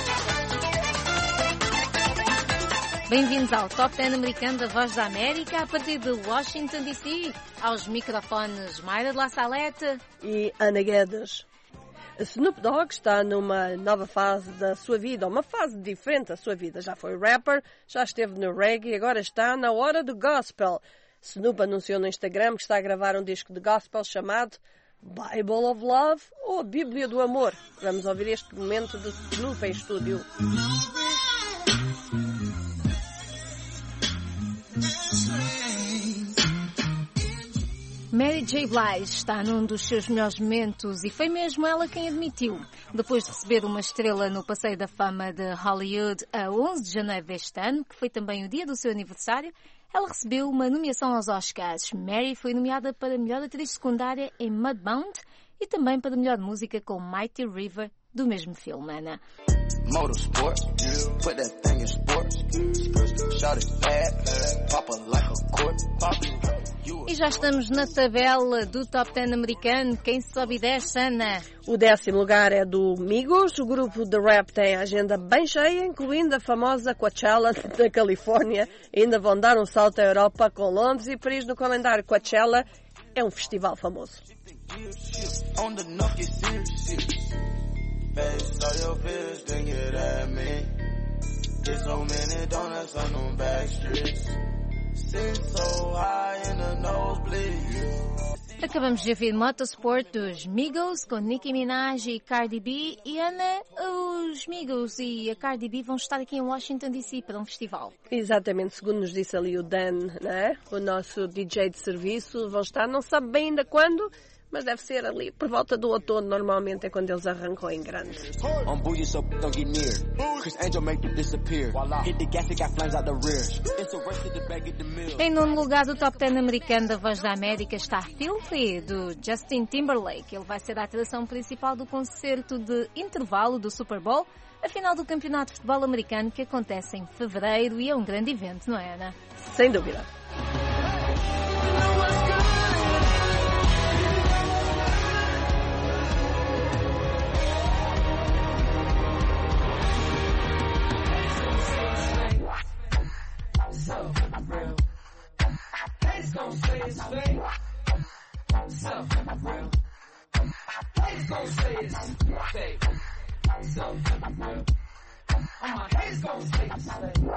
Bem-vindos ao Top dez americano da Voz da América, a partir de Washington, D C, aos microfones Mayra de La Saleta e Ana Guedes. Snoop Dogg está numa nova fase da sua vida, uma fase diferente da sua vida. Já foi rapper, já esteve no reggae e agora está na hora do gospel. Snoop anunciou no Instagram que está a gravar um disco de gospel chamado Bible of Love ou a Bíblia do Amor. Vamos ouvir este momento de Snoop em estúdio. Mary J. Blige está num dos seus melhores momentos e foi mesmo ela quem admitiu. Depois de receber uma estrela no Passeio da Fama de Hollywood a onze de janeiro deste ano, que foi também o dia do seu aniversário, ela recebeu uma nomeação aos Oscars. Mary foi nomeada para melhor atriz secundária em Mudbound e também para melhor música com Mighty River, do mesmo filme, Ana. Motorsport, put that thing in sports, shot it bad, pop it like a court, pop it. E já estamos na tabela do Top dez americano. Quem sobe e desce, Ana? O décimo lugar é do Migos. O grupo de rap tem a agenda bem cheia, incluindo a famosa Coachella da Califórnia. Ainda vão dar um salto à Europa com Londres e Paris no calendário. Coachella é um festival famoso. Get so many donuts on them back streets. Sit so high in the nosebleeds. Acabamos de ouvir Motorsport dos Migos com Nicki Minaj e Cardi B. E Ana, os Migos e a Cardi B vão estar aqui em Washington D C para um festival. Exatamente, segundo nos disse ali o Dan, né? O nosso D J de serviço, vão estar, não sabe bem ainda quando, mas deve ser ali por volta do outono, normalmente é quando eles arrancam em grande. Em nono lugar do Top dez americano da Voz da América está Filthy, do Justin Timberlake. Ele vai ser a atração principal do concerto de intervalo do Super Bowl, a final do Campeonato de Futebol Americano, que acontece em fevereiro e é um grande evento, não é, Ana? Sem dúvida. So real. Haters gon' say it's fake. So real. Haters gon' say it's fake. So real. All my haters gon' say it's fake.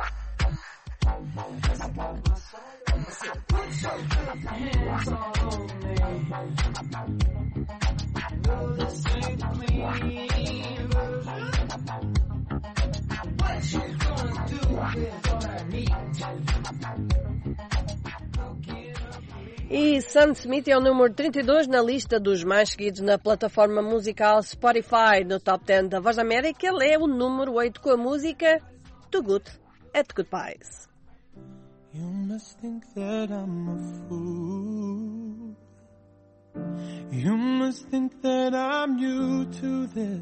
Put your hands on me. No, this ain't a clean version. What you gonna do with all I need? E Sam Smith é o número trinta e dois na lista dos mais seguidos na plataforma musical Spotify. No Top dez da Voz da América, ele é o número oito com a música Too Good at Goodbyes. You must think that I'm a fool. You must think that I'm new to this.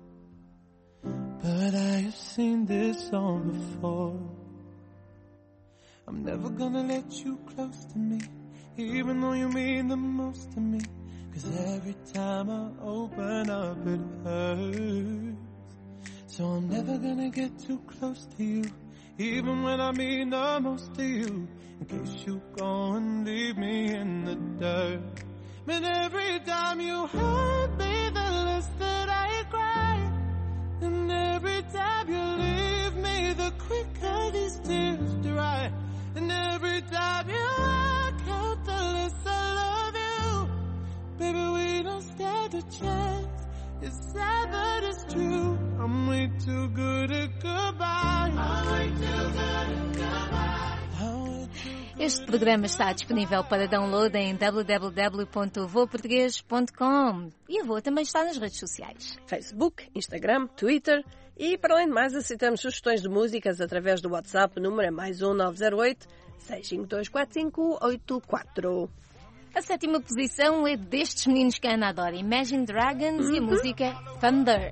But I have seen this all before. I'm never gonna let you close to me, even though you mean the most to me. Cause every time I open up it hurts. So I'm never gonna get too close to you, even when I mean the most to you. In case you go and leave me in the dirt. But every time you hurt me, the less that I cry. And every time you leave me, the quicker these tears dry. And every time you walk out, the less I love you. Baby, we don't stand a chance. It's sad but it's true. I'm way too good at goodbye. I'm way too good at goodbye. Este programa está disponível para download em w w w ponto voa português ponto com e a Voa também está nas redes sociais. Facebook, Instagram, Twitter e, para além de mais, aceitamos sugestões de músicas através do WhatsApp. O número é mais um nove zero oito, seis cinco dois, quatro cinco oito quatro. A sétima posição é destes meninos que a Ana adora, Imagine Dragons, uhum. E a música é Thunder.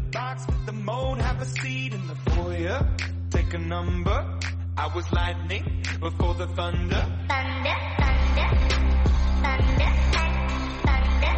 I was lightning before the thunder. Thunder, thunder, thunder, thunder,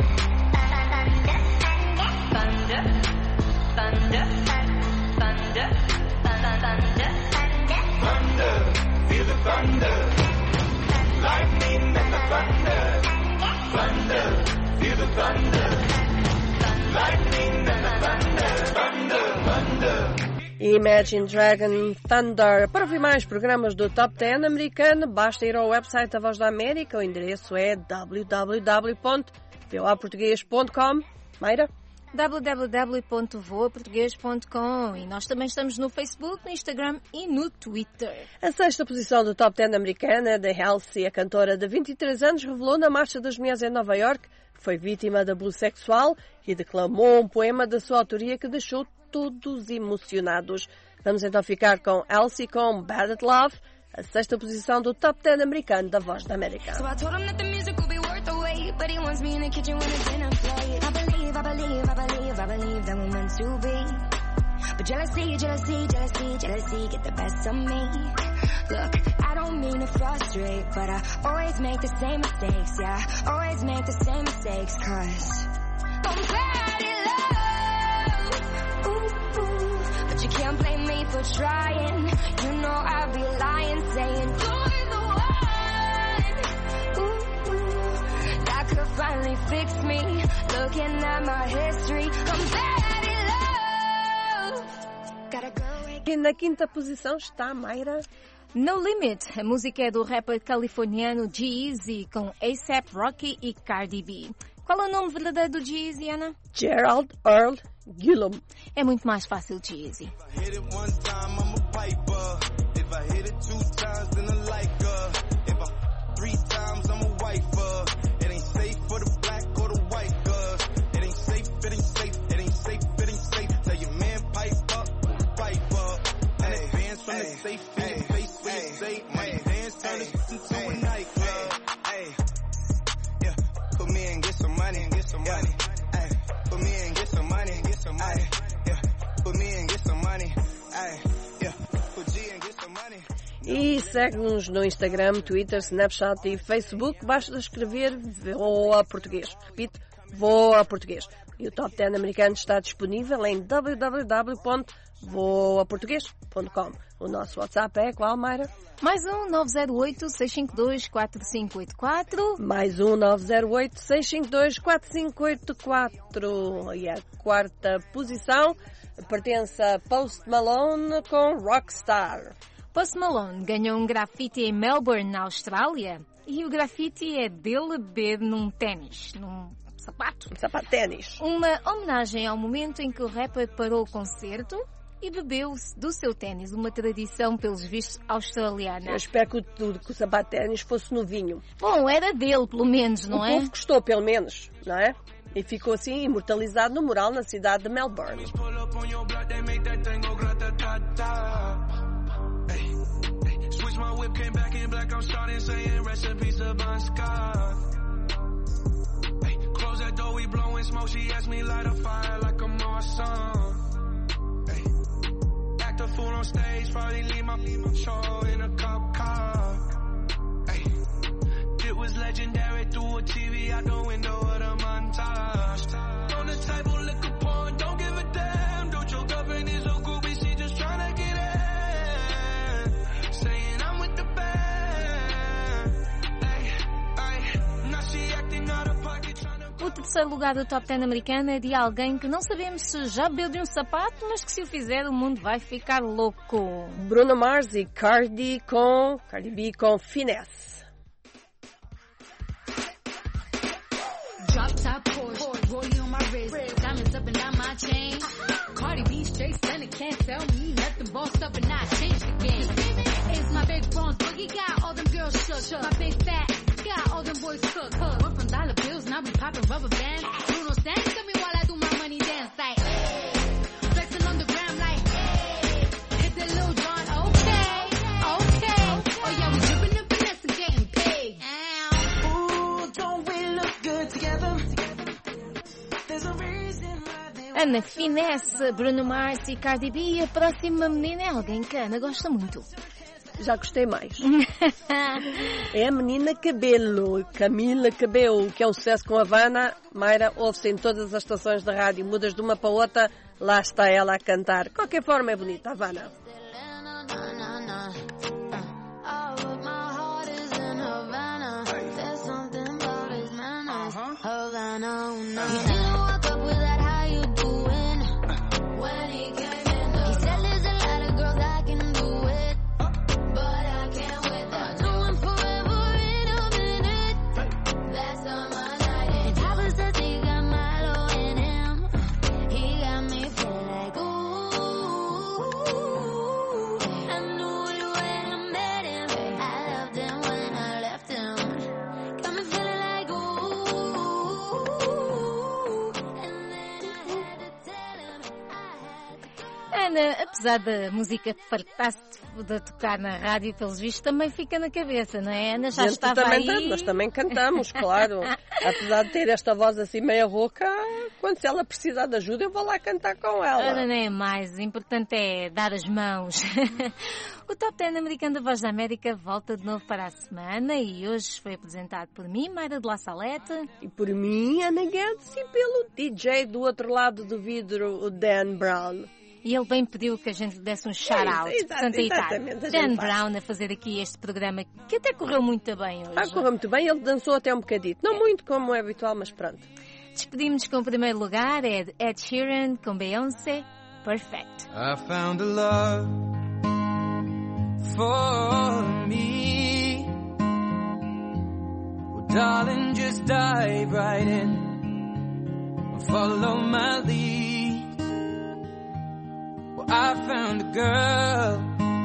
thunder, thunder, thunder, thunder, thunder, feel the thunder, lightning and the thunder, thunder, feel the thunder, lightning and the thunder, thunder, thunder. Imagine Dragon Thunder. Para ouvir mais programas do Top dez americano, basta ir ao website da Voz da América. O endereço é w w w ponto voa português ponto com. Mayra? w w w ponto voa português ponto com. E nós também estamos no Facebook, no Instagram e no Twitter. A sexta posição do Top dez americana é da Halsey. A cantora de vinte e três anos revelou na Marcha das Mulheres em Nova York que foi vítima de abuso sexual e declamou um poema da sua autoria que deixou todos emocionados. Vamos então ficar com Halsey com Bad at Love, a sexta posição do Top dez americano da Voz da América. So I told him that the music will be worth the wait, but he wants me in the kitchen when it's dinner plate. I believe, I believe, I believe, I believe that we're meant to be. But jealousy, jealousy, jealousy, jealousy get the best of me. Look, I don't mean to frustrate, but I always make the same mistakes, yeah. Always make the same mistakes, cause I'm bad at love. Ooh, ooh. But you can't blame me for trying. You know I'd be lying, saying you're the one. Ooh, ooh. That could finally fix me. Looking at my history, I'm bad at love. Gotta go. E na quinta posição está a Mayra. No Limit, a música é do rapper californiano G-Eazy com A$AP Rocky e Cardi B. Qual é o nome verdadeiro do G-Eazy, Ana? Gerald Earl Gillum. É muito mais fácil, G-Eazy. E segue-nos no Instagram, Twitter, Snapchat e Facebook. Basta escrever Voa Português. Repito, Voa Português. E o Top dez americano está disponível em w w w ponto voa português ponto com. O nosso WhatsApp é qual, Mayra? Mais um nove zero oito, seis cinco dois, quatro cinco oito quatro. Mais um nove zero oito, seis cinco dois, quatro cinco oito quatro. E a quarta posição pertence a Post Malone com Rockstar. Post Malone ganhou um grafite em Melbourne, na Austrália, e o grafite é dele beber num ténis, num sapato. Um sapato ténis. Uma homenagem ao momento em que o rapper parou o concerto e bebeu do seu ténis, uma tradição, pelos vistos, australiana. Eu espero que o, que o sapato ténis fosse no vinho. Bom, era dele, pelo menos, não o é? O povo gostou, pelo menos, não é? E ficou assim imortalizado no mural na cidade de Melbourne. Switch my whip, came back in black, I'm starting saying recipes of Bon Scott. Hey, close that door, we blowing smoke, she asked me light a fire like a Marsan. Hey, act a fool on stage, probably leave my, leave my show in a cop car. Hey, it was legendary through a T V out the window of the montage. On the table, liquor porn, don't give a damn, don't your girlfriend is a groupie, she just tryna get in. O terceiro lugar do Top dez americano é de alguém que não sabemos se já bebeu de um sapato, mas que se o fizer o mundo vai ficar louco. Bruno Mars e Cardi com Cardi B com Finesse. Drop top Porsche, rolling on my wrist, diamonds up and down my chain. Cardi B straight stunning, can't tell me nothing, bossed up and I changed the game. It's my big bronze boogie, got all them girls shook. My big fat, got all them boys cooked. Went from dollar bills, now we popping rubber bands. Bruno stands to me while I do my money dance. Like, flexing on the gram like, hit that Lil Jon, okay, okay. Oh yeah, we dripping and finesse and getting paid. Ooh, don't we look good together? There's a reason why they... Ana Finesse, Bruno Mars e Cardi B. A próxima menina é alguém que a Ana gosta muito. Já gostei mais. É a menina Cabelo, Camila Cabelo, que é um sucesso com a Havana. Mayra, ouve-se em todas as estações da rádio. Mudas de uma para outra, lá está ela a cantar. De qualquer forma é bonita, Havana. Ana, apesar da música fartar-se de tocar na rádio, pelos vistos, também fica na cabeça, não é? Ana já Gente, estava também aí... Nós também cantamos, claro. Apesar de ter esta voz assim meia rouca, quando se ela precisar de ajuda, eu vou lá cantar com ela. Ana, não é mais. O importante é dar as mãos. O Top dez americano da Voz da América volta de novo para a semana e hoje foi apresentado por mim, Mayra de La Salete. E por mim, Ana Guedes, e pelo D J do outro lado do vidro, o Dan Brown. E ele bem pediu que a gente lhe desse um shout-out. É, Portanto, exatamente. Dan Brown a fazer aqui este programa, que até correu muito bem hoje. Ah, correu muito bem. Ele dançou até um bocadito. Não muito como é habitual, mas pronto. Despedimos com o primeiro lugar, é Ed Sheeran com Beyoncé. Perfect. I found a love for me. Well, darling, just dive right in. Follow my lead. Well, I found a girl,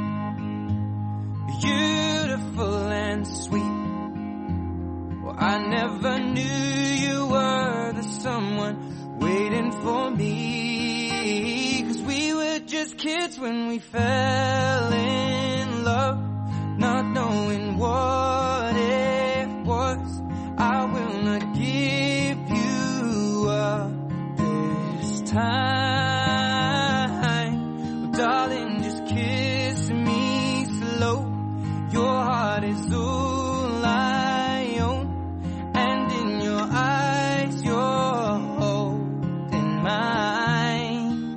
beautiful and sweet. Well, I never knew you were the someone waiting for me. 'Cause we were just kids when we fell in love, not knowing what it was. I will not give you up this time. Well, darling, just kiss me slow. Your heart is all I own, and in your eyes you're holding mine.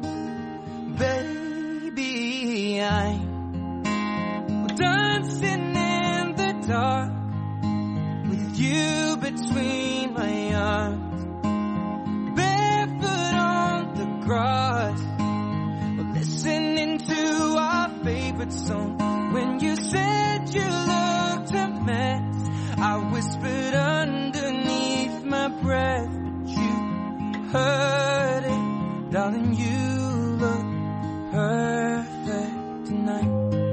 Baby, I'm dancing in the dark with you between my arms, barefoot on the grass, listening to our favorite song. When you said you looked a mess, I whispered underneath my breath, but you heard it. Darling, you look perfect tonight.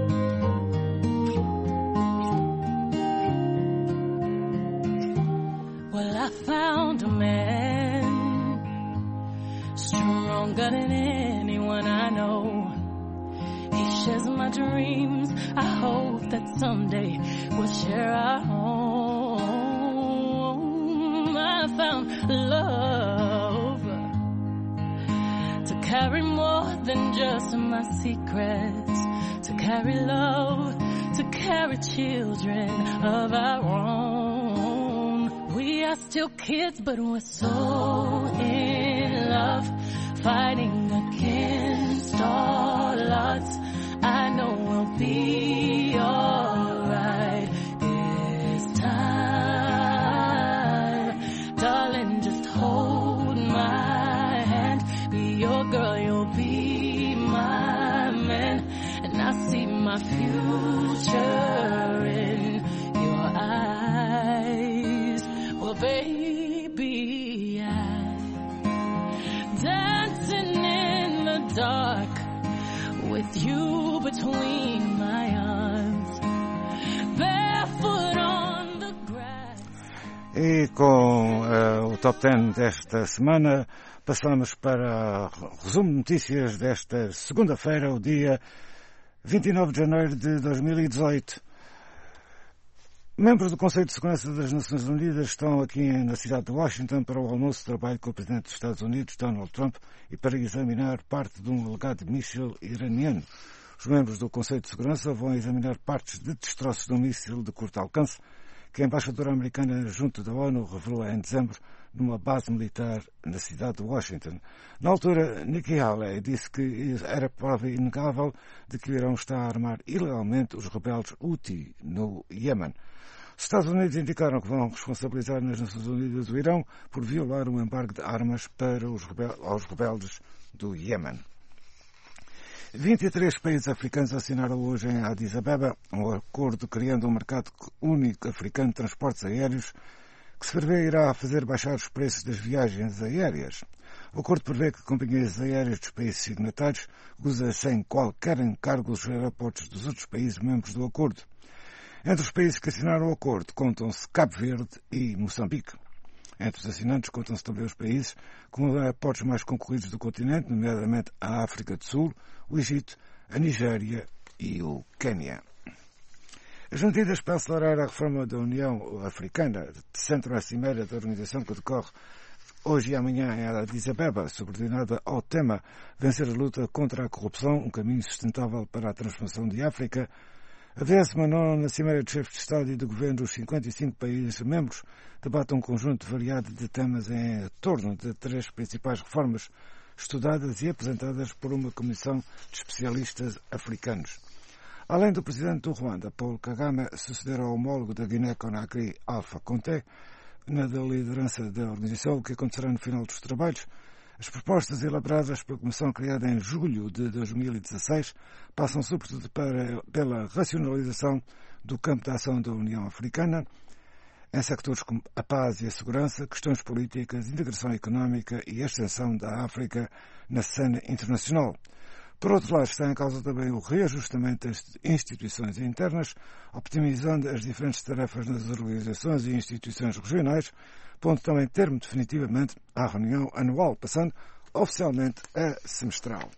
Well, I found a man stronger than anyone I know. He shares my dreams. I hope that someday we'll share our home. I found love to carry more than just my secrets, to carry love, to carry children of our own. We are still kids, but we're so in love, fighting against all odds. I know we'll be alright this time. Darling, just hold my hand. Be your girl, you'll be my man. And I see my future in your eyes. Well, baby, I'm dancing in the dark with you between my arms, barefoot on the grass. E com uh, o Top dez desta semana, passamos para o resumo de notícias desta segunda-feira, o dia vinte e nove de janeiro de dois mil e dezoito. Membros do Conselho de Segurança das Nações Unidas estão aqui na cidade de Washington para o almoço de trabalho com o Presidente dos Estados Unidos, Donald Trump, e para examinar parte de um alegado míssil iraniano. Os membros do Conselho de Segurança vão examinar partes de destroços de um míssil de curto alcance que a embaixadora americana junto da ONU revelou em dezembro numa base militar na cidade de Washington. Na altura, Nikki Haley disse que era prova inegável de que o Irão está a armar ilegalmente os rebeldes Houthi no Iémen. Os Estados Unidos indicaram que vão responsabilizar nas Nações Unidas o Irão por violar um embargo de armas para os rebel- aos rebeldes do Iémen. vinte e três países africanos assinaram hoje em Addis Abeba um acordo criando um mercado único africano de transportes aéreos que se prevê irá fazer baixar os preços das viagens aéreas. O acordo prevê que companhias aéreas dos países signatários usem sem qualquer encargo os aeroportos dos outros países membros do acordo. Entre os países que assinaram o acordo contam-se Cabo Verde e Moçambique. Entre os assinantes contam-se também os países com os aeroportos mais concorridos do continente, nomeadamente a África do Sul, o Egito, a Nigéria e o Quênia. As medidas para acelerar a reforma da União Africana centram a cimeira da organização que decorre hoje e amanhã em Addis Abeba, subordinada ao tema Vencer a luta contra a corrupção, um caminho sustentável para a transformação de África. A vigésima nona Cimeira de Chefes de Estado e de Governo dos cinquenta e cinco países membros debate um conjunto variado de temas em torno de três principais reformas estudadas e apresentadas por uma comissão de especialistas africanos. Além do presidente do Ruanda, Paul Kagame, sucederá ao homólogo da Guiné-Conakry, Alpha Condé, na liderança da organização, o que acontecerá no final dos trabalhos. As propostas elaboradas pela Comissão criada em julho de dois mil e dezasseis passam sobretudo para, pela racionalização do campo de ação da União Africana em sectores como a paz e a segurança, questões políticas, integração económica e a extensão da África na cena internacional. Por outro lado, está em causa também o reajustamento das instituições internas, optimizando as diferentes tarefas nas organizações e instituições regionais, pondo também termo definitivamente à reunião anual, passando oficialmente a semestral.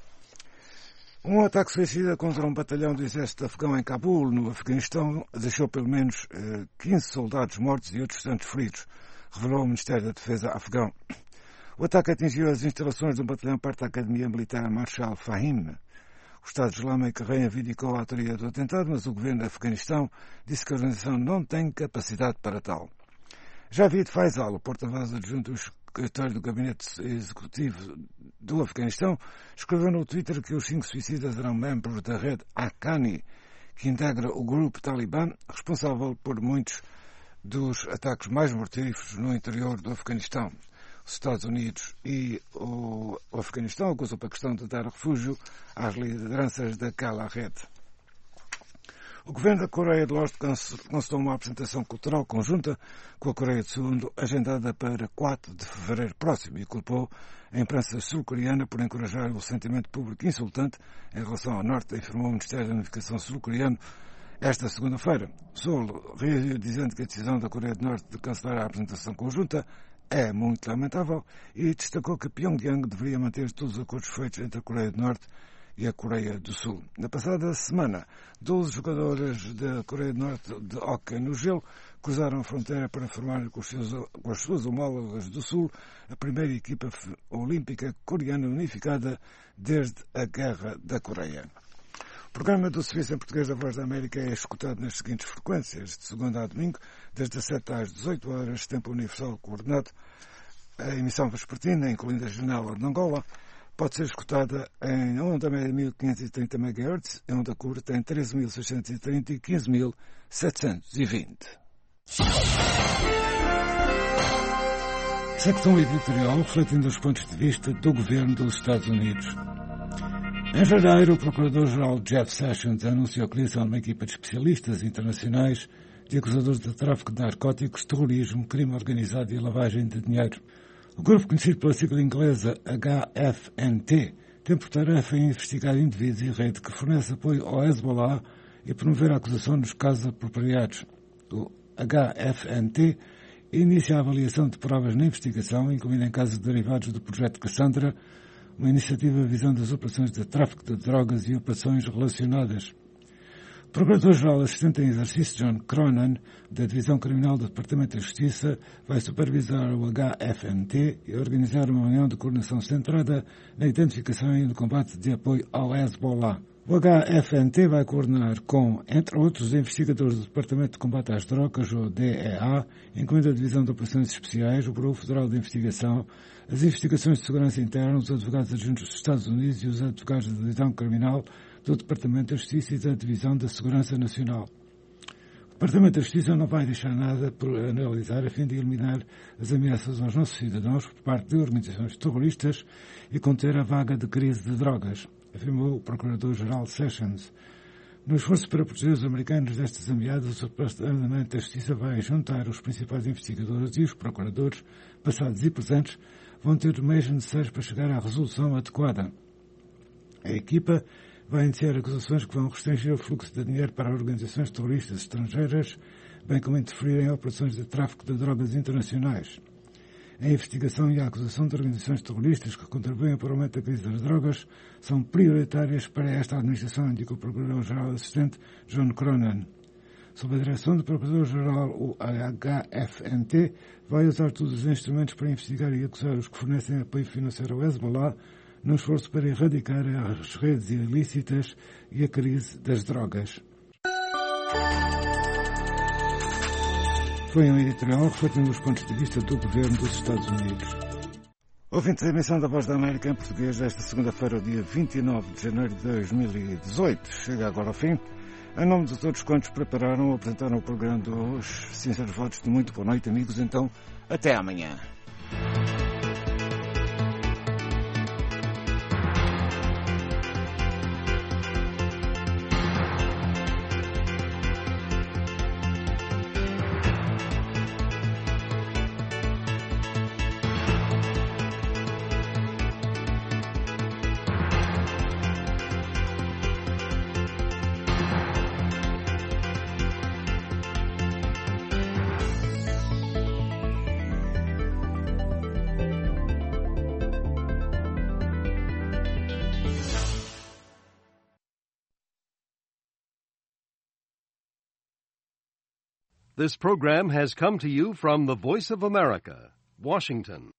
Um ataque suicida contra um batalhão do exército afegão em Cabul, no Afeganistão, deixou pelo menos eh, quinze soldados mortos e outros tantos feridos, revelou o Ministério da Defesa afegão. O ataque atingiu as instalações do batalhão parte da Academia Militar Marshal Fahim. O Estado Islâmico reivindicou a autoria do atentado, mas o governo do Afeganistão disse que a organização não tem capacidade para tal. Javid Faisal, o porta-voz adjunto do secretário do Gabinete Executivo do Afeganistão, escreveu no Twitter que os cinco suicidas eram membros da rede Haqqani, que integra o grupo Talibã, responsável por muitos dos ataques mais mortíferos no interior do Afeganistão. Os Estados Unidos e o Afeganistão acusam o Paquistão de dar refúgio às lideranças daquela rede. O governo da Coreia do Norte cancelou uma apresentação cultural conjunta com a Coreia do Sul, agendada para quatro de fevereiro próximo, e culpou a imprensa sul-coreana por encorajar o sentimento público insultante em relação ao Norte, informou o Ministério da Unificação sul-coreano esta segunda-feira. Seul reagiu dizendo que a decisão da Coreia do Norte de cancelar a apresentação conjunta é muito lamentável e destacou que Pyongyang deveria manter todos os acordos feitos entre a Coreia do Norte e a Coreia do Sul. Na passada semana, doze jogadores da Coreia do Norte de hóquei no gelo cruzaram a fronteira para formar com, seus, com as suas homólogas do Sul a primeira equipa olímpica coreana unificada desde a Guerra da Coreia. O programa do Serviço em Português da Voz da América é escutado nas seguintes frequências: de segunda a domingo, das sete às dezoito horas, tempo universal coordenado. A emissão vespertina, incluindo a janela de Angola, pode ser escutada em onda média mil quinhentos e trinta megahertz, em onda curta em treze mil seiscentos e trinta e quinze mil setecentos e vinte. Secção editorial refletindo os pontos de vista do governo dos Estados Unidos. Em janeiro, o Procurador-Geral Jeff Sessions anunciou a criação de uma equipa de especialistas internacionais de acusadores de tráfico de narcóticos, terrorismo, crime organizado e lavagem de dinheiro. O grupo, conhecido pela sigla inglesa H F N T, tem por tarefa em investigar indivíduos e rede que fornece apoio ao Hezbollah e promover a acusação nos casos apropriados. O H F N T inicia a avaliação de provas na investigação, incluindo em casos derivados do projeto Cassandra, uma iniciativa visando as operações de tráfico de drogas e operações relacionadas. O Procurador-Geral Assistente em Exercício John Cronin, da Divisão Criminal do Departamento de Justiça, vai supervisar o H F N T e organizar uma reunião de coordenação centrada na identificação e no combate de apoio ao Hezbollah. O H F N T vai coordenar com, entre outros, investigadores do Departamento de Combate às Drogas, o D E A, incluindo a Divisão de Operações Especiais, o Bureau Federal de Investigação, as investigações de segurança interna, os advogados adjuntos dos Estados Unidos e os advogados da Divisão Criminal do Departamento da Justiça e da Divisão da Segurança Nacional. O Departamento da Justiça não vai deixar nada por analisar a fim de eliminar as ameaças aos nossos cidadãos por parte de organizações terroristas e conter a vaga de crise de drogas, afirmou o Procurador-Geral Sessions. No esforço para proteger os americanos destas ameaças, o Departamento da Justiça vai juntar os principais investigadores e os procuradores, passados e presentes, vão ter os meios necessários para chegar à resolução adequada. A equipa vai iniciar acusações que vão restringir o fluxo de dinheiro para organizações terroristas estrangeiras, bem como interferir em operações de tráfico de drogas internacionais. A investigação e a acusação de organizações terroristas que contribuem para o aumento da crise das drogas são prioritárias para esta administração, indicou o Procurador-Geral Assistente John Cronin. Sob a direção do Procurador-Geral, o H F N T vai usar todos os instrumentos para investigar e acusar os que fornecem apoio financeiro ao Hezbollah no esforço para erradicar as redes ilícitas e a crise das drogas. Foi um editorial refletindo os pontos de vista do governo dos Estados Unidos. Ouvintes da emissão da Voz da América em português desta segunda-feira, dia vinte e nove de janeiro de dois mil e dezoito. Chega agora ao fim. Em nome de todos quantos prepararam ou apresentaram o programa dos sinceros votos de muito boa noite, amigos. Então, até amanhã. This program has come to you from the Voice of America, Washington.